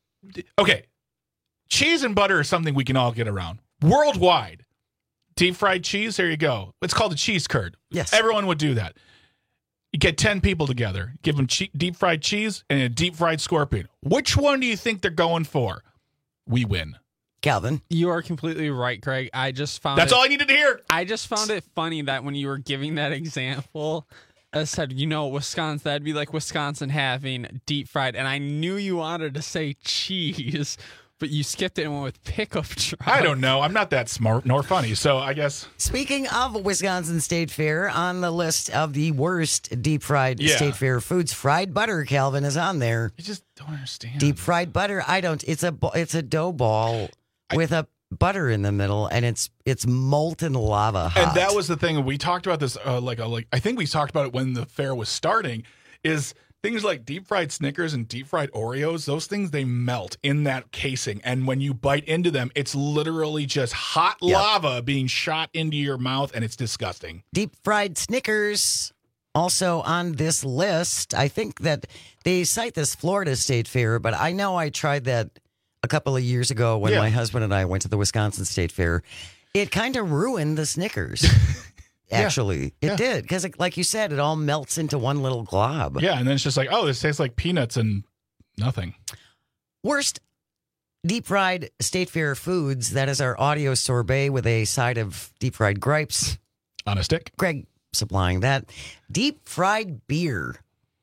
Okay. Cheese and butter is something we can all get around. Worldwide. Deep fried cheese, there you go. It's called a cheese curd. Yes. Everyone would do that. You get ten people together, give them che- deep fried cheese and a deep fried scorpion. Which one do you think they're going for? We win. Calvin. You are completely right, Craig. I just found That's it, all I needed to hear. I just found it funny that when you were giving that example, I said, you know, Wisconsin, that'd be like Wisconsin having deep fried. And I knew you wanted to say cheese, but you skipped it and went with pickup truck. I don't know. I'm not that smart nor funny, so I guess. Speaking of Wisconsin State Fair, on the list of the worst deep fried Yeah. state fair foods, fried butter, Calvin, is on there. I just don't understand. Deep fried butter. I don't. It's a bo- it's a dough ball with a butter in the middle, and it's it's molten lava hot. And that was the thing. We talked about this, uh, like, uh, like I think we talked about it when the fair was starting, is things like deep fried Snickers and deep fried Oreos, those things, they melt in that casing. And when you bite into them, it's literally just hot Yep. lava being shot into your mouth, and it's disgusting. Deep fried Snickers also on this list. I think that they cite this Florida State Fair, but I know I tried that a couple of years ago when Yeah. my husband and I went to the Wisconsin State Fair. It kind of ruined the Snickers. Actually, it Yeah. did because, like you said, it all melts into one little glob. Yeah, and then it's just like, oh, this tastes like peanuts and nothing. Worst deep fried state fair foods. That is our audio sorbet with a side of deep fried gripes. On a stick. Greg supplying that. Deep fried beer.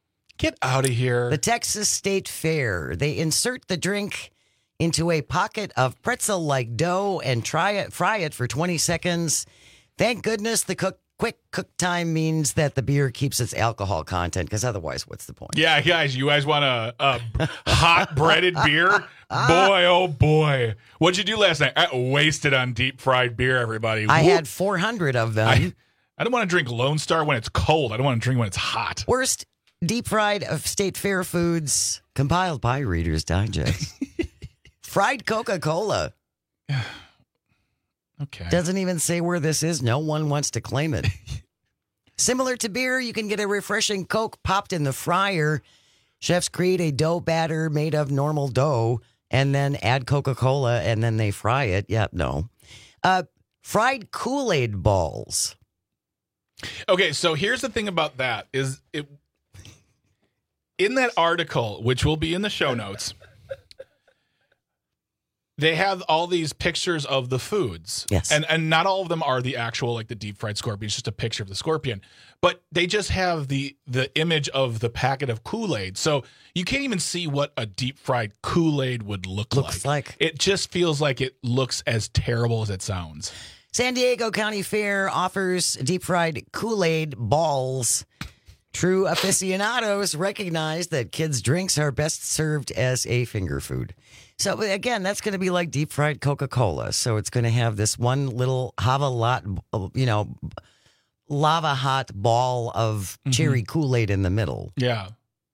Get out of here. The Texas State Fair. They insert the drink into a pocket of pretzel-like dough and try it, fry it for twenty seconds. Thank goodness the cook, quick cook time means that the beer keeps its alcohol content, because otherwise, what's the point? Yeah, guys, you guys want a, a hot breaded beer? Boy, oh boy. What'd you do last night? I wasted on deep fried beer, everybody. I Whoop. had four hundred of them. I, I don't want to drink Lone Star when it's cold. I don't want to drink when it's hot. Worst deep fried of state fair foods compiled by Reader's Digest. Fried Coca-Cola. Okay. Doesn't even say where this is. No one wants to claim it. Similar to beer, you can get a refreshing Coke popped in the fryer. Chefs create a dough batter made of normal dough and then add Coca-Cola and then they fry it. Yeah, no. Uh, fried Kool-Aid balls. Okay, so here's the thing about that is it in that article, which will be in the show notes, they have all these pictures of the foods. Yes. And and not all of them are the actual, like the deep fried scorpion. It's just a picture of the scorpion. But they just have the the image of the packet of Kool-Aid. So you can't even see what a deep fried Kool-Aid would look Looks like. like. It just feels like it looks as terrible as it sounds. San Diego County Fair offers deep fried Kool-Aid balls. True aficionados recognize that kids' drinks are best served as a finger food. So again, that's going to be like deep fried Coca-Cola. So it's going to have this one little hava lot, you know, lava hot ball of Mm-hmm. cherry Kool-Aid in the middle. Yeah.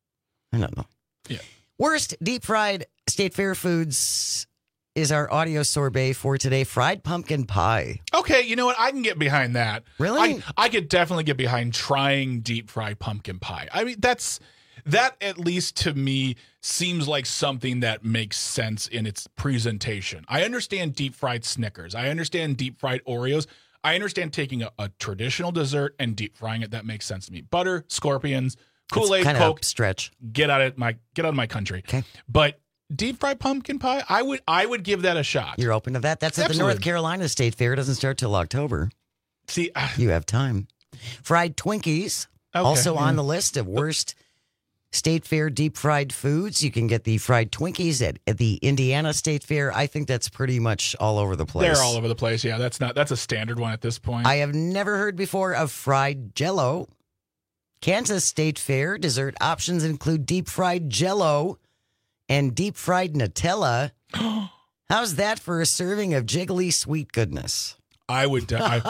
I don't know. Yeah. Worst deep fried state fair foods is our audio sorbet for today. Fried pumpkin pie. Okay, you know what? I can get behind that. Really? I, I could definitely get behind trying deep fried pumpkin pie. I mean, that's that at least to me seems like something that makes sense in its presentation. I understand deep fried Snickers. I understand deep fried Oreos. I understand taking a, a traditional dessert and deep frying it. That makes sense to me. Butter, scorpions, Kool-Aid, kind Coke. of stretch. Get out of my get out of my country. Okay. But deep fried pumpkin pie, I would I would give that a shot. You're open to that? That's at Absolutely. the North Carolina State Fair. It doesn't start till October. See, uh, You have time. Fried Twinkies, Okay, also yeah. on the list of worst State Fair deep fried foods. You can get the fried Twinkies at, at the Indiana State Fair. I think that's pretty much all over the place. they're all over the place. Yeah, that's not that's a standard one at this point. I have never heard before of fried Jell-O. Kansas State Fair dessert options include deep fried Jell-O and deep fried Nutella. How's that for a serving of jiggly sweet goodness? I would,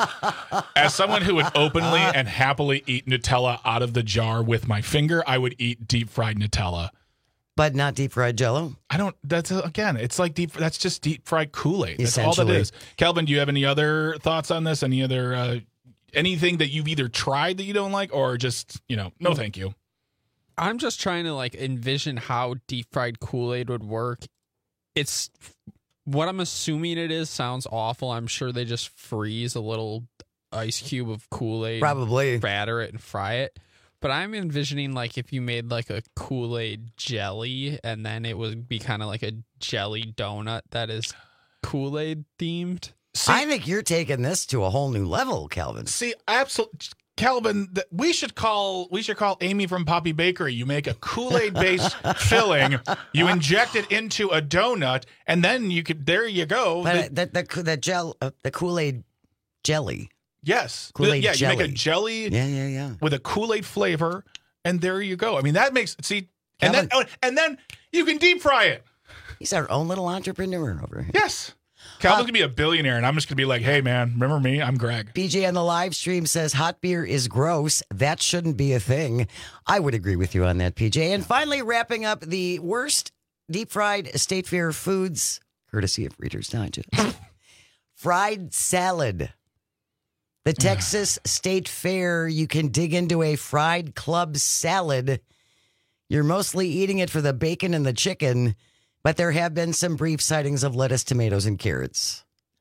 I, as someone who would openly and happily eat Nutella out of the jar with my finger, I would eat deep fried Nutella. But not deep fried Jell-O? I don't, that's, uh, again, it's like deep, that's just deep fried Kool-Aid. That's all that Essentially. is. Calvin, do you have any other thoughts on this? Any other, uh, anything that you've either tried that you don't like or just, you know, no thank you? I'm just trying to like envision how deep fried Kool-Aid would work. It's what I'm assuming it is sounds awful. I'm sure they just freeze a little ice cube of Kool-Aid, Probably. batter it and fry it. But I'm envisioning like if you made like a Kool-Aid jelly and then it would be kind of like a jelly donut that is Kool-Aid themed. See, I think you're taking this to a whole new level, Calvin. see, absolutely. Calvin, th- we should call we should call Amy from Poppy Bakery. You make a Kool-Aid based filling, you inject it into a donut, and then you could there you go. But The- the, the, the, gel, uh, the Kool-Aid jelly. yes, Kool-Aid yeah, you make a jelly. jelly Yeah, yeah, yeah. with a Kool-Aid flavor, and there you go. I mean, that makes see, and then Calvin- oh, and then you can deep fry it. He's our own little entrepreneur over here. Yes, Calvin's Uh, gonna be a billionaire, and I'm just gonna be like, hey man, remember me? I'm Greg. B J on the live stream says hot beer is gross. That shouldn't be a thing. I would agree with you on that, P J. And finally, wrapping up the worst deep fried state fair foods, courtesy of Reader's Digest. Fried salad. The Texas State Fair, you can dig into a fried club salad. You're mostly eating it for the bacon and the chicken, but there have been some brief sightings of lettuce, tomatoes, and carrots.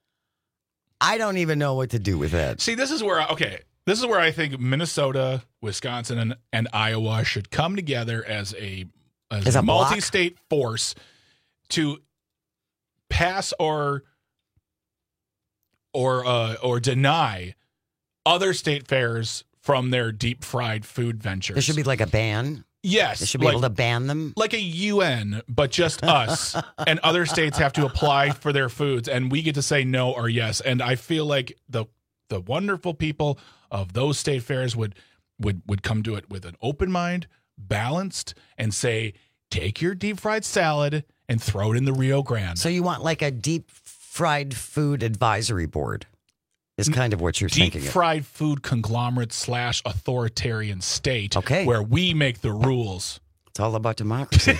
I don't even know what to do with that. See, this is where I, okay, this is where I think Minnesota, Wisconsin, and, and Iowa should come together as a as, As a, a block? multi-state force to pass or or uh, or deny other state fairs from their deep fried food ventures. There should be like a ban. Yes, They should be like, able to ban them. like a U N, but just us, and other states have to apply for their foods, and we get to say no or yes. And I feel like the the wonderful people of those state fairs would would would come to it with an open mind, balanced, and say, take your deep fried salad and throw it in the Rio Grande. So you want like a deep fried food advisory board is kind of what you're Deep thinking of. fried food conglomerate slash authoritarian state, Okay. where we make the rules. It's all about democracy.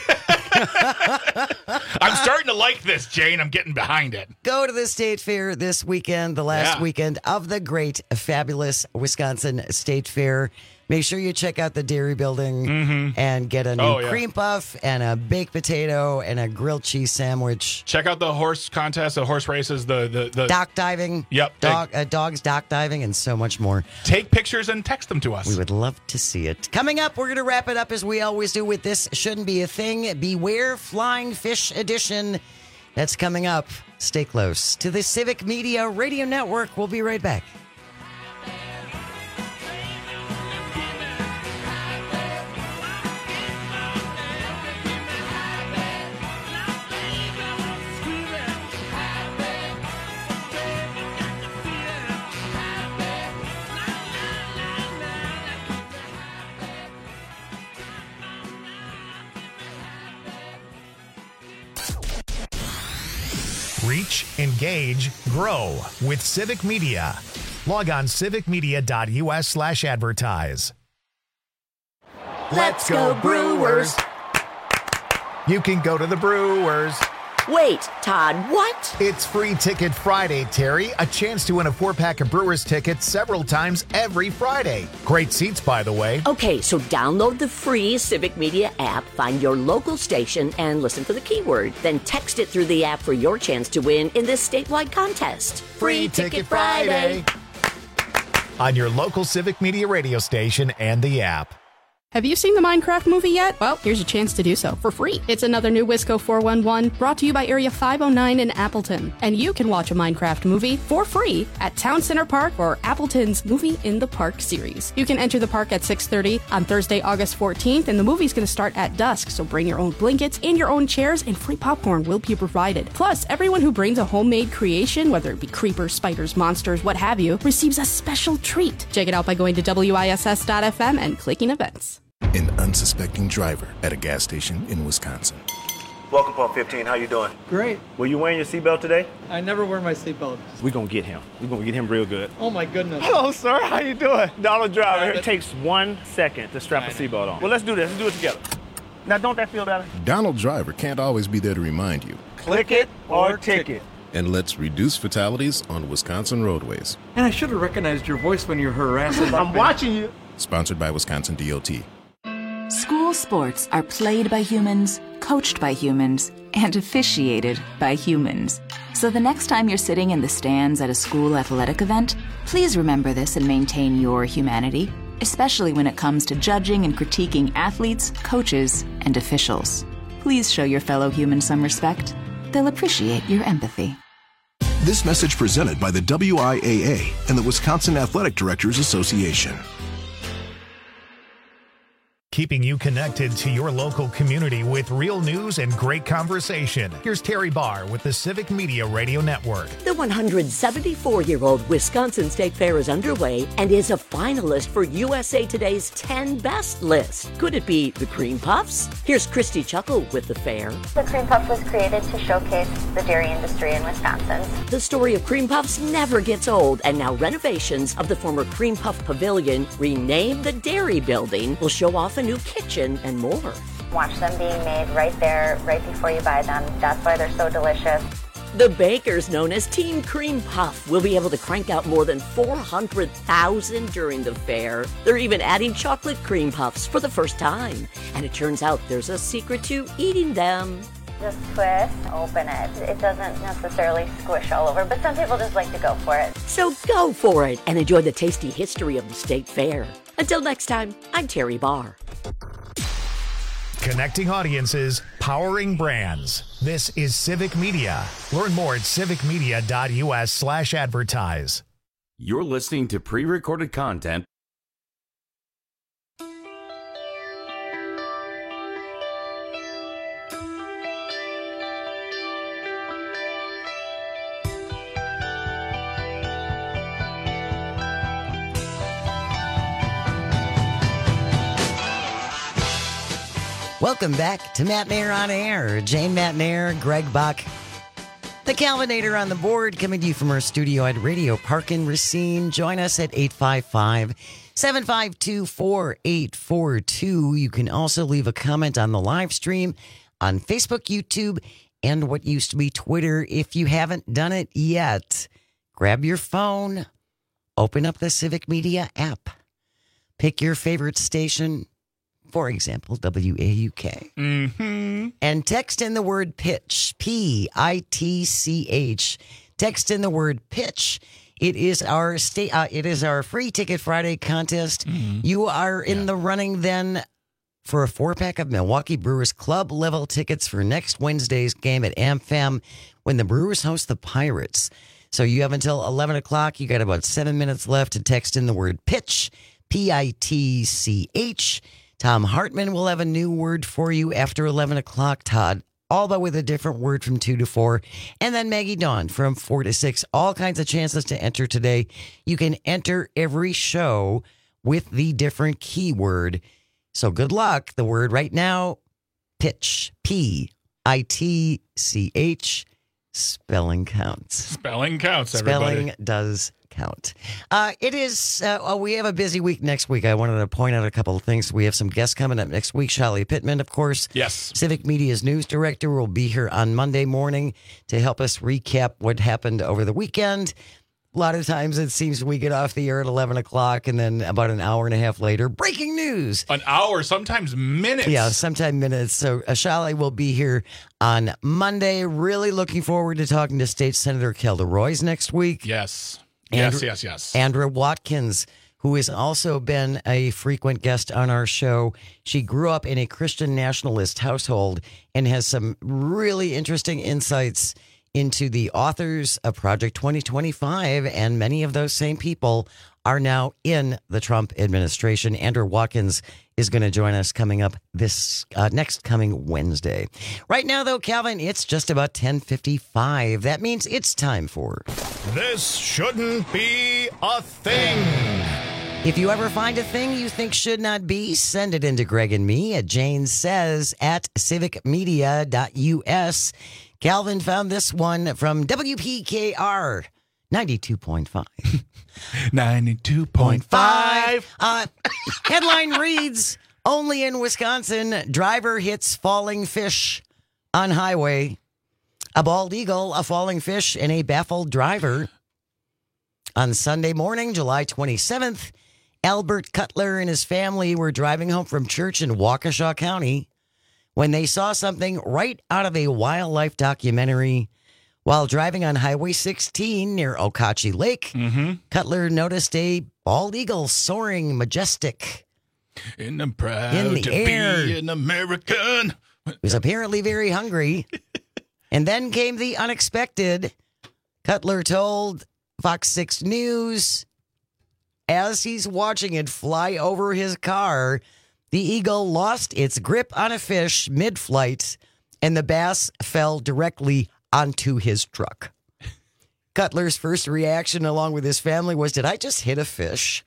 I'm starting to like this, Jane. I'm getting behind it. Go to the state fair this weekend, the last Yeah. weekend of the great, fabulous Wisconsin State Fair. Make sure you check out the Dairy Building Mm-hmm. and get a new Oh, yeah. cream puff and a baked potato and a grilled cheese sandwich. Check out the horse contest, the horse races, the the, the Dock diving. Yep. Dog, uh, dogs dock diving and so much more. Take pictures and text them to us. We would love to see it. Coming up, we're going to wrap it up as we always do with This Shouldn't Be a Thing. Beware Flying Fish Edition. That's coming up. Stay close to the Civic Media Radio Network. We'll be right back. Reach, engage, grow with Civic Media. Log on civicmedia.us slash advertise. Let's go Brewers. You can go to the Brewers. Wait, Todd, what? It's Free Ticket Friday, Terry. A chance to win a four-pack of Brewers tickets several times every Friday. Great seats, by the way. Okay, so download the free Civic Media app, find your local station, and listen for the keyword. Then text it through the app for your chance to win in this statewide contest. Free Ticket Friday. On your local Civic Media radio station and the app. Have you seen the Minecraft movie yet? Well, here's your chance to do so for free. It's another new Wisco four one one brought to you by Area five oh nine in Appleton. And you can watch a Minecraft movie for free at Town Center Park or Appleton's Movie in the Park series. You can enter the park at six thirty on Thursday, August fourteenth, and the movie's going to start at dusk, so bring your own blankets and your own chairs, and free popcorn will be provided. Plus, everyone who brings a homemade creation, whether it be creepers, spiders, monsters, what have you, receives a special treat. Check it out by going to W I S S dot F M and clicking events. An unsuspecting driver at a gas station in Wisconsin. Welcome, Pump fifteen. How you doing? Great. Were you wearing your seatbelt today? I never wear my seatbelt. We're going to get him. We're going to get him real good. Oh, my goodness. Hello, sir. How you doing? Donald Driver. It takes one second to strap a seatbelt on. Well, let's do this. Let's do it together. Now, don't that feel better? Donald Driver can't always be there to remind you. Click it or ticket. And let's reduce fatalities on Wisconsin roadways. And I should have recognized your voice when you're harassing me. I'm watching you. Sponsored by Wisconsin D O T. School sports are played by humans, coached by humans, and officiated by humans. So the next time you're sitting in the stands at a school athletic event, please remember this and maintain your humanity, especially when it comes to judging and critiquing athletes, coaches, and officials. Please show your fellow humans some respect. They'll appreciate your empathy. This message presented by the W I A A and the Wisconsin Athletic Directors Association. Keeping you connected to your local community with real news and great conversation. Here's Terry Barr with the Civic Media Radio Network. The one hundred seventy-four-year-old Wisconsin State Fair is underway and is a finalist for U S A Today's ten Best list. Could it be the Cream Puffs? Here's Christy Chuckle with the fair. The Cream Puff was created to showcase the dairy industry in Wisconsin. The story of Cream Puffs never gets old, and now renovations of the former Cream Puff Pavilion, renamed the Dairy Building, will show off a new kitchen and more. Watch them being made right there, right before you buy them. That's why they're so delicious. The bakers, known as Team Cream Puff, will be able to crank out more than four hundred thousand during the fair. They're even adding chocolate cream puffs for the first time. And it turns out there's a secret to eating them. Just twist, open it. It doesn't necessarily squish all over, but some people just like to go for it. So go for it and enjoy the tasty history of the State Fair. Until next time, I'm Terry Barr. Connecting audiences, powering brands. This is Civic Media. Learn more at civicmedia.us slash advertise. You're listening to pre-recorded content. Welcome back to Matt Mayer on Air. Jane Matt Mayer, Greg Buck, the Calvinator on the board, coming to you from our studio at Radio Park in Racine. Join us at eight five five, seven five two, four eight four two. You can also leave a comment on the live stream on Facebook, YouTube, and what used to be Twitter. If you haven't done it yet, grab your phone, open up the Civic Media app. Pick your favorite station, for example, W A U K. Mm-hmm. And text in the word pitch, P I T C H. Text in the word pitch. It is our sta- uh, It is our free Ticket Friday contest. Mm-hmm. You are in yeah. the running then for a four-pack of Milwaukee Brewers club-level tickets for next Wednesday's game at AmFam when the Brewers host the Pirates. So you have until eleven o'clock. You got about seven minutes left to text in the word pitch, P I T C H. Tom Hartman will have a new word for you after eleven o'clock, Todd, although with a different word from two to four. And then Maggie Dawn from four to six. All kinds of chances to enter today. You can enter every show with the different keyword. So good luck. The word right now, pitch, P I T C H. Spelling counts. Spelling counts, everybody. Spelling does count. Uh, it is, uh, oh, we have a busy week next week. I wanted to point out a couple of things. We have some guests coming up next week. Shali Pittman, of course. Yes. Civic Media's news director will be here on Monday morning to help us recap what happened over the weekend. A lot of times it seems we get off the air at eleven o'clock and then about an hour and a half later, breaking news. An hour, sometimes minutes. Yeah, sometimes minutes. So Ashali will be here on Monday. Really looking forward to talking to State Senator Kelda Roys next week. Yes. Andrew, yes, yes, yes. Andrea Watkins, who has also been a frequent guest on our show. She grew up in a Christian nationalist household and has some really interesting insights into the authors of Project twenty twenty-five, and many of those same people are now in the Trump administration. Andrew Watkins is going to join us coming up this uh, next coming Wednesday. Right now, though, Calvin, it's just about ten fifty-five. That means it's time for This Shouldn't Be a Thing. If you ever find a thing you think should not be, send it into Greg and me at Jane Says at civic media dot U S. Calvin found this one from W P K R ninety-two point five. ninety-two point five. Uh, headline reads, only in Wisconsin, driver hits falling fish on highway. A bald eagle, a falling fish, and a baffled driver. On Sunday morning, July twenty-seventh, Albert Cutler and his family were driving home from church in Waukesha County when they saw something right out of a wildlife documentary. While driving on Highway sixteen near Okauchee Lake, mm-hmm. Cutler noticed a bald eagle soaring majestic. And I'm proud in the to air. be an American. He was apparently very hungry. And then came the unexpected. Cutler told Fox six News, as he's watching it fly over his car, the eagle lost its grip on a fish mid-flight, and the bass fell directly onto his truck. Cutler's first reaction, along with his family, was, did I just hit a fish?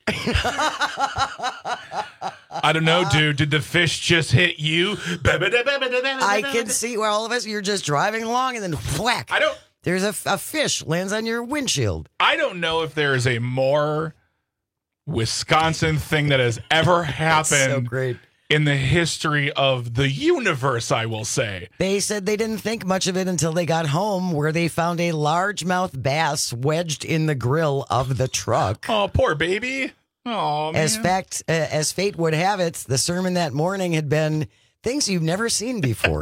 I don't know, dude. Did the fish just hit you? I can see where all of us, you're just driving along, and then whack. I don't. There's a, a fish lands on your windshield. I don't know if there is a more Wisconsin thing that has ever happened so great. in the history of the universe, I will say. They said they didn't think much of it until they got home, where they found a largemouth bass wedged in the grill of the truck. Oh, poor baby. Oh, man. As fact, uh, as fate would have it, the sermon that morning had been things you've never seen before.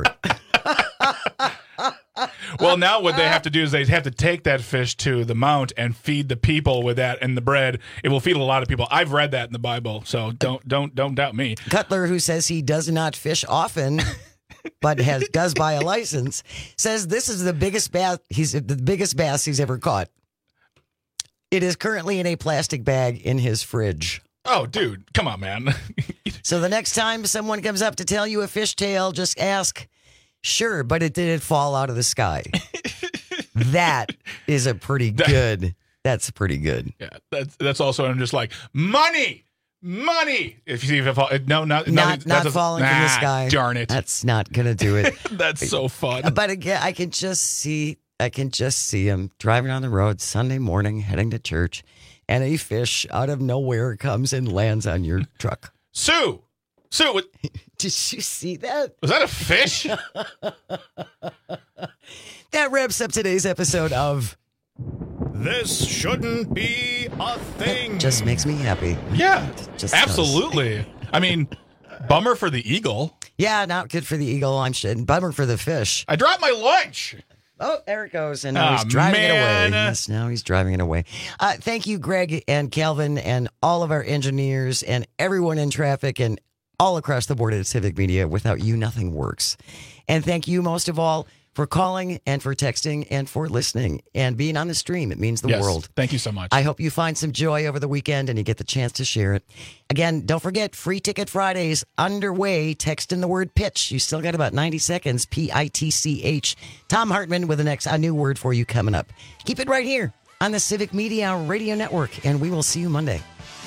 Well, now what they have to do is they have to take that fish to the mount and feed the people with that and the bread. It will feed a lot of people. I've read that in the Bible, so don't don't don't doubt me. Cutler, who says he does not fish often, but has does buy a license, says this is the biggest bass he's the biggest bass he's ever caught. It is currently in a plastic bag in his fridge. Oh, dude, come on, man. So the next time someone comes up to tell you a fish tale, just ask, sure, but it did fall out of the sky. That is a pretty good. That's pretty good. Yeah, that's that's also. I'm just like money, money. If you see if it fall, no, not not, not a, falling nah, from the sky. Darn it, that's not gonna do it. That's so fun. But again, I can just see. I can just see him driving on the road Sunday morning, heading to church, and a fish out of nowhere comes and lands on your truck. Sue, Sue, what, did you see that? Was that a fish? That wraps up today's episode of This shouldn't be a thing. Just makes me happy. Yeah, Just absolutely. does. I mean, bummer for the eagle. Yeah, not good for the eagle. I'm shit. Bummer for the fish. I dropped my lunch. Oh, there it goes. And now Ah, he's driving man. it away. Yes, now he's driving it away. Uh, thank you, Greg and Calvin, and all of our engineers and everyone in traffic and all across the board at Civic Media. Without you, nothing works. And thank you most of all for calling and for texting and for listening and being on the stream. It means the Yes, world. thank you so much. I hope you find some joy over the weekend and you get the chance to share it. Again, don't forget, Free Ticket Fridays underway. Text in the word pitch. You still got about ninety seconds. P I T C H. Tom Hartman with the next a new word for you coming up. Keep it right here on the Civic Media Radio Network, and we will see you Monday.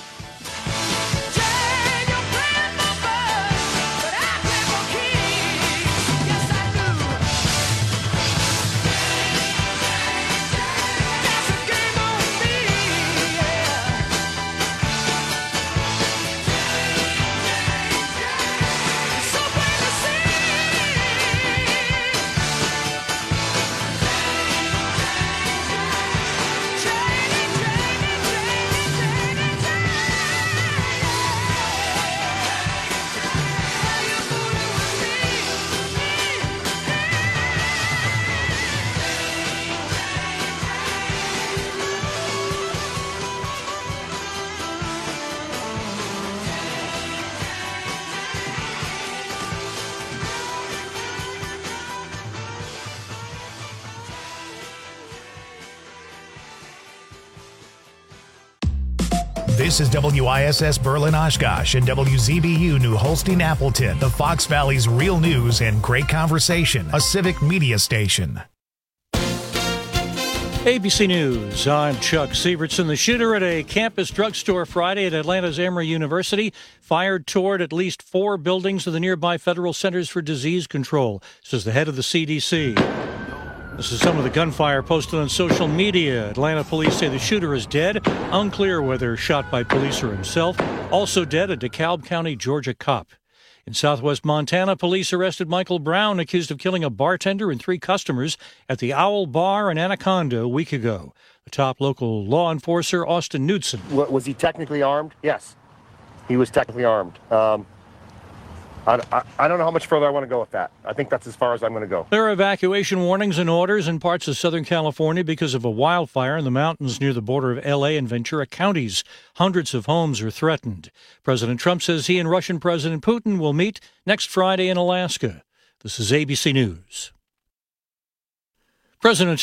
This is W I S S Berlin Oshkosh and W Z B U New Holstein Appleton, the Fox Valley's real news and great conversation, a Civic Media station. A B C News, I'm Chuck Sievertson. The shooter at a campus drugstore Friday at Atlanta's Emory University fired toward at least four buildings of the nearby Federal Centers for Disease Control, says the head of the C D C. This is some of the gunfire posted on social media. Atlanta police say the shooter is dead. Unclear whether shot by police or himself. Also dead, a DeKalb County, Georgia cop. In southwest Montana, police arrested Michael Brown, accused of killing a bartender and three customers at the Owl Bar in Anaconda a week ago. The top local law enforcer, Austin Knudsen. Was he technically armed? Yes, he was technically armed. Um, I, I, I don't know how much further I want to go with that. I think that's as far as I'm going to go. There are evacuation warnings and orders in parts of Southern California because of a wildfire in the mountains near the border of L A and Ventura counties. Hundreds of homes are threatened. President Trump says he and Russian President Putin will meet next Friday in Alaska. This is A B C News. President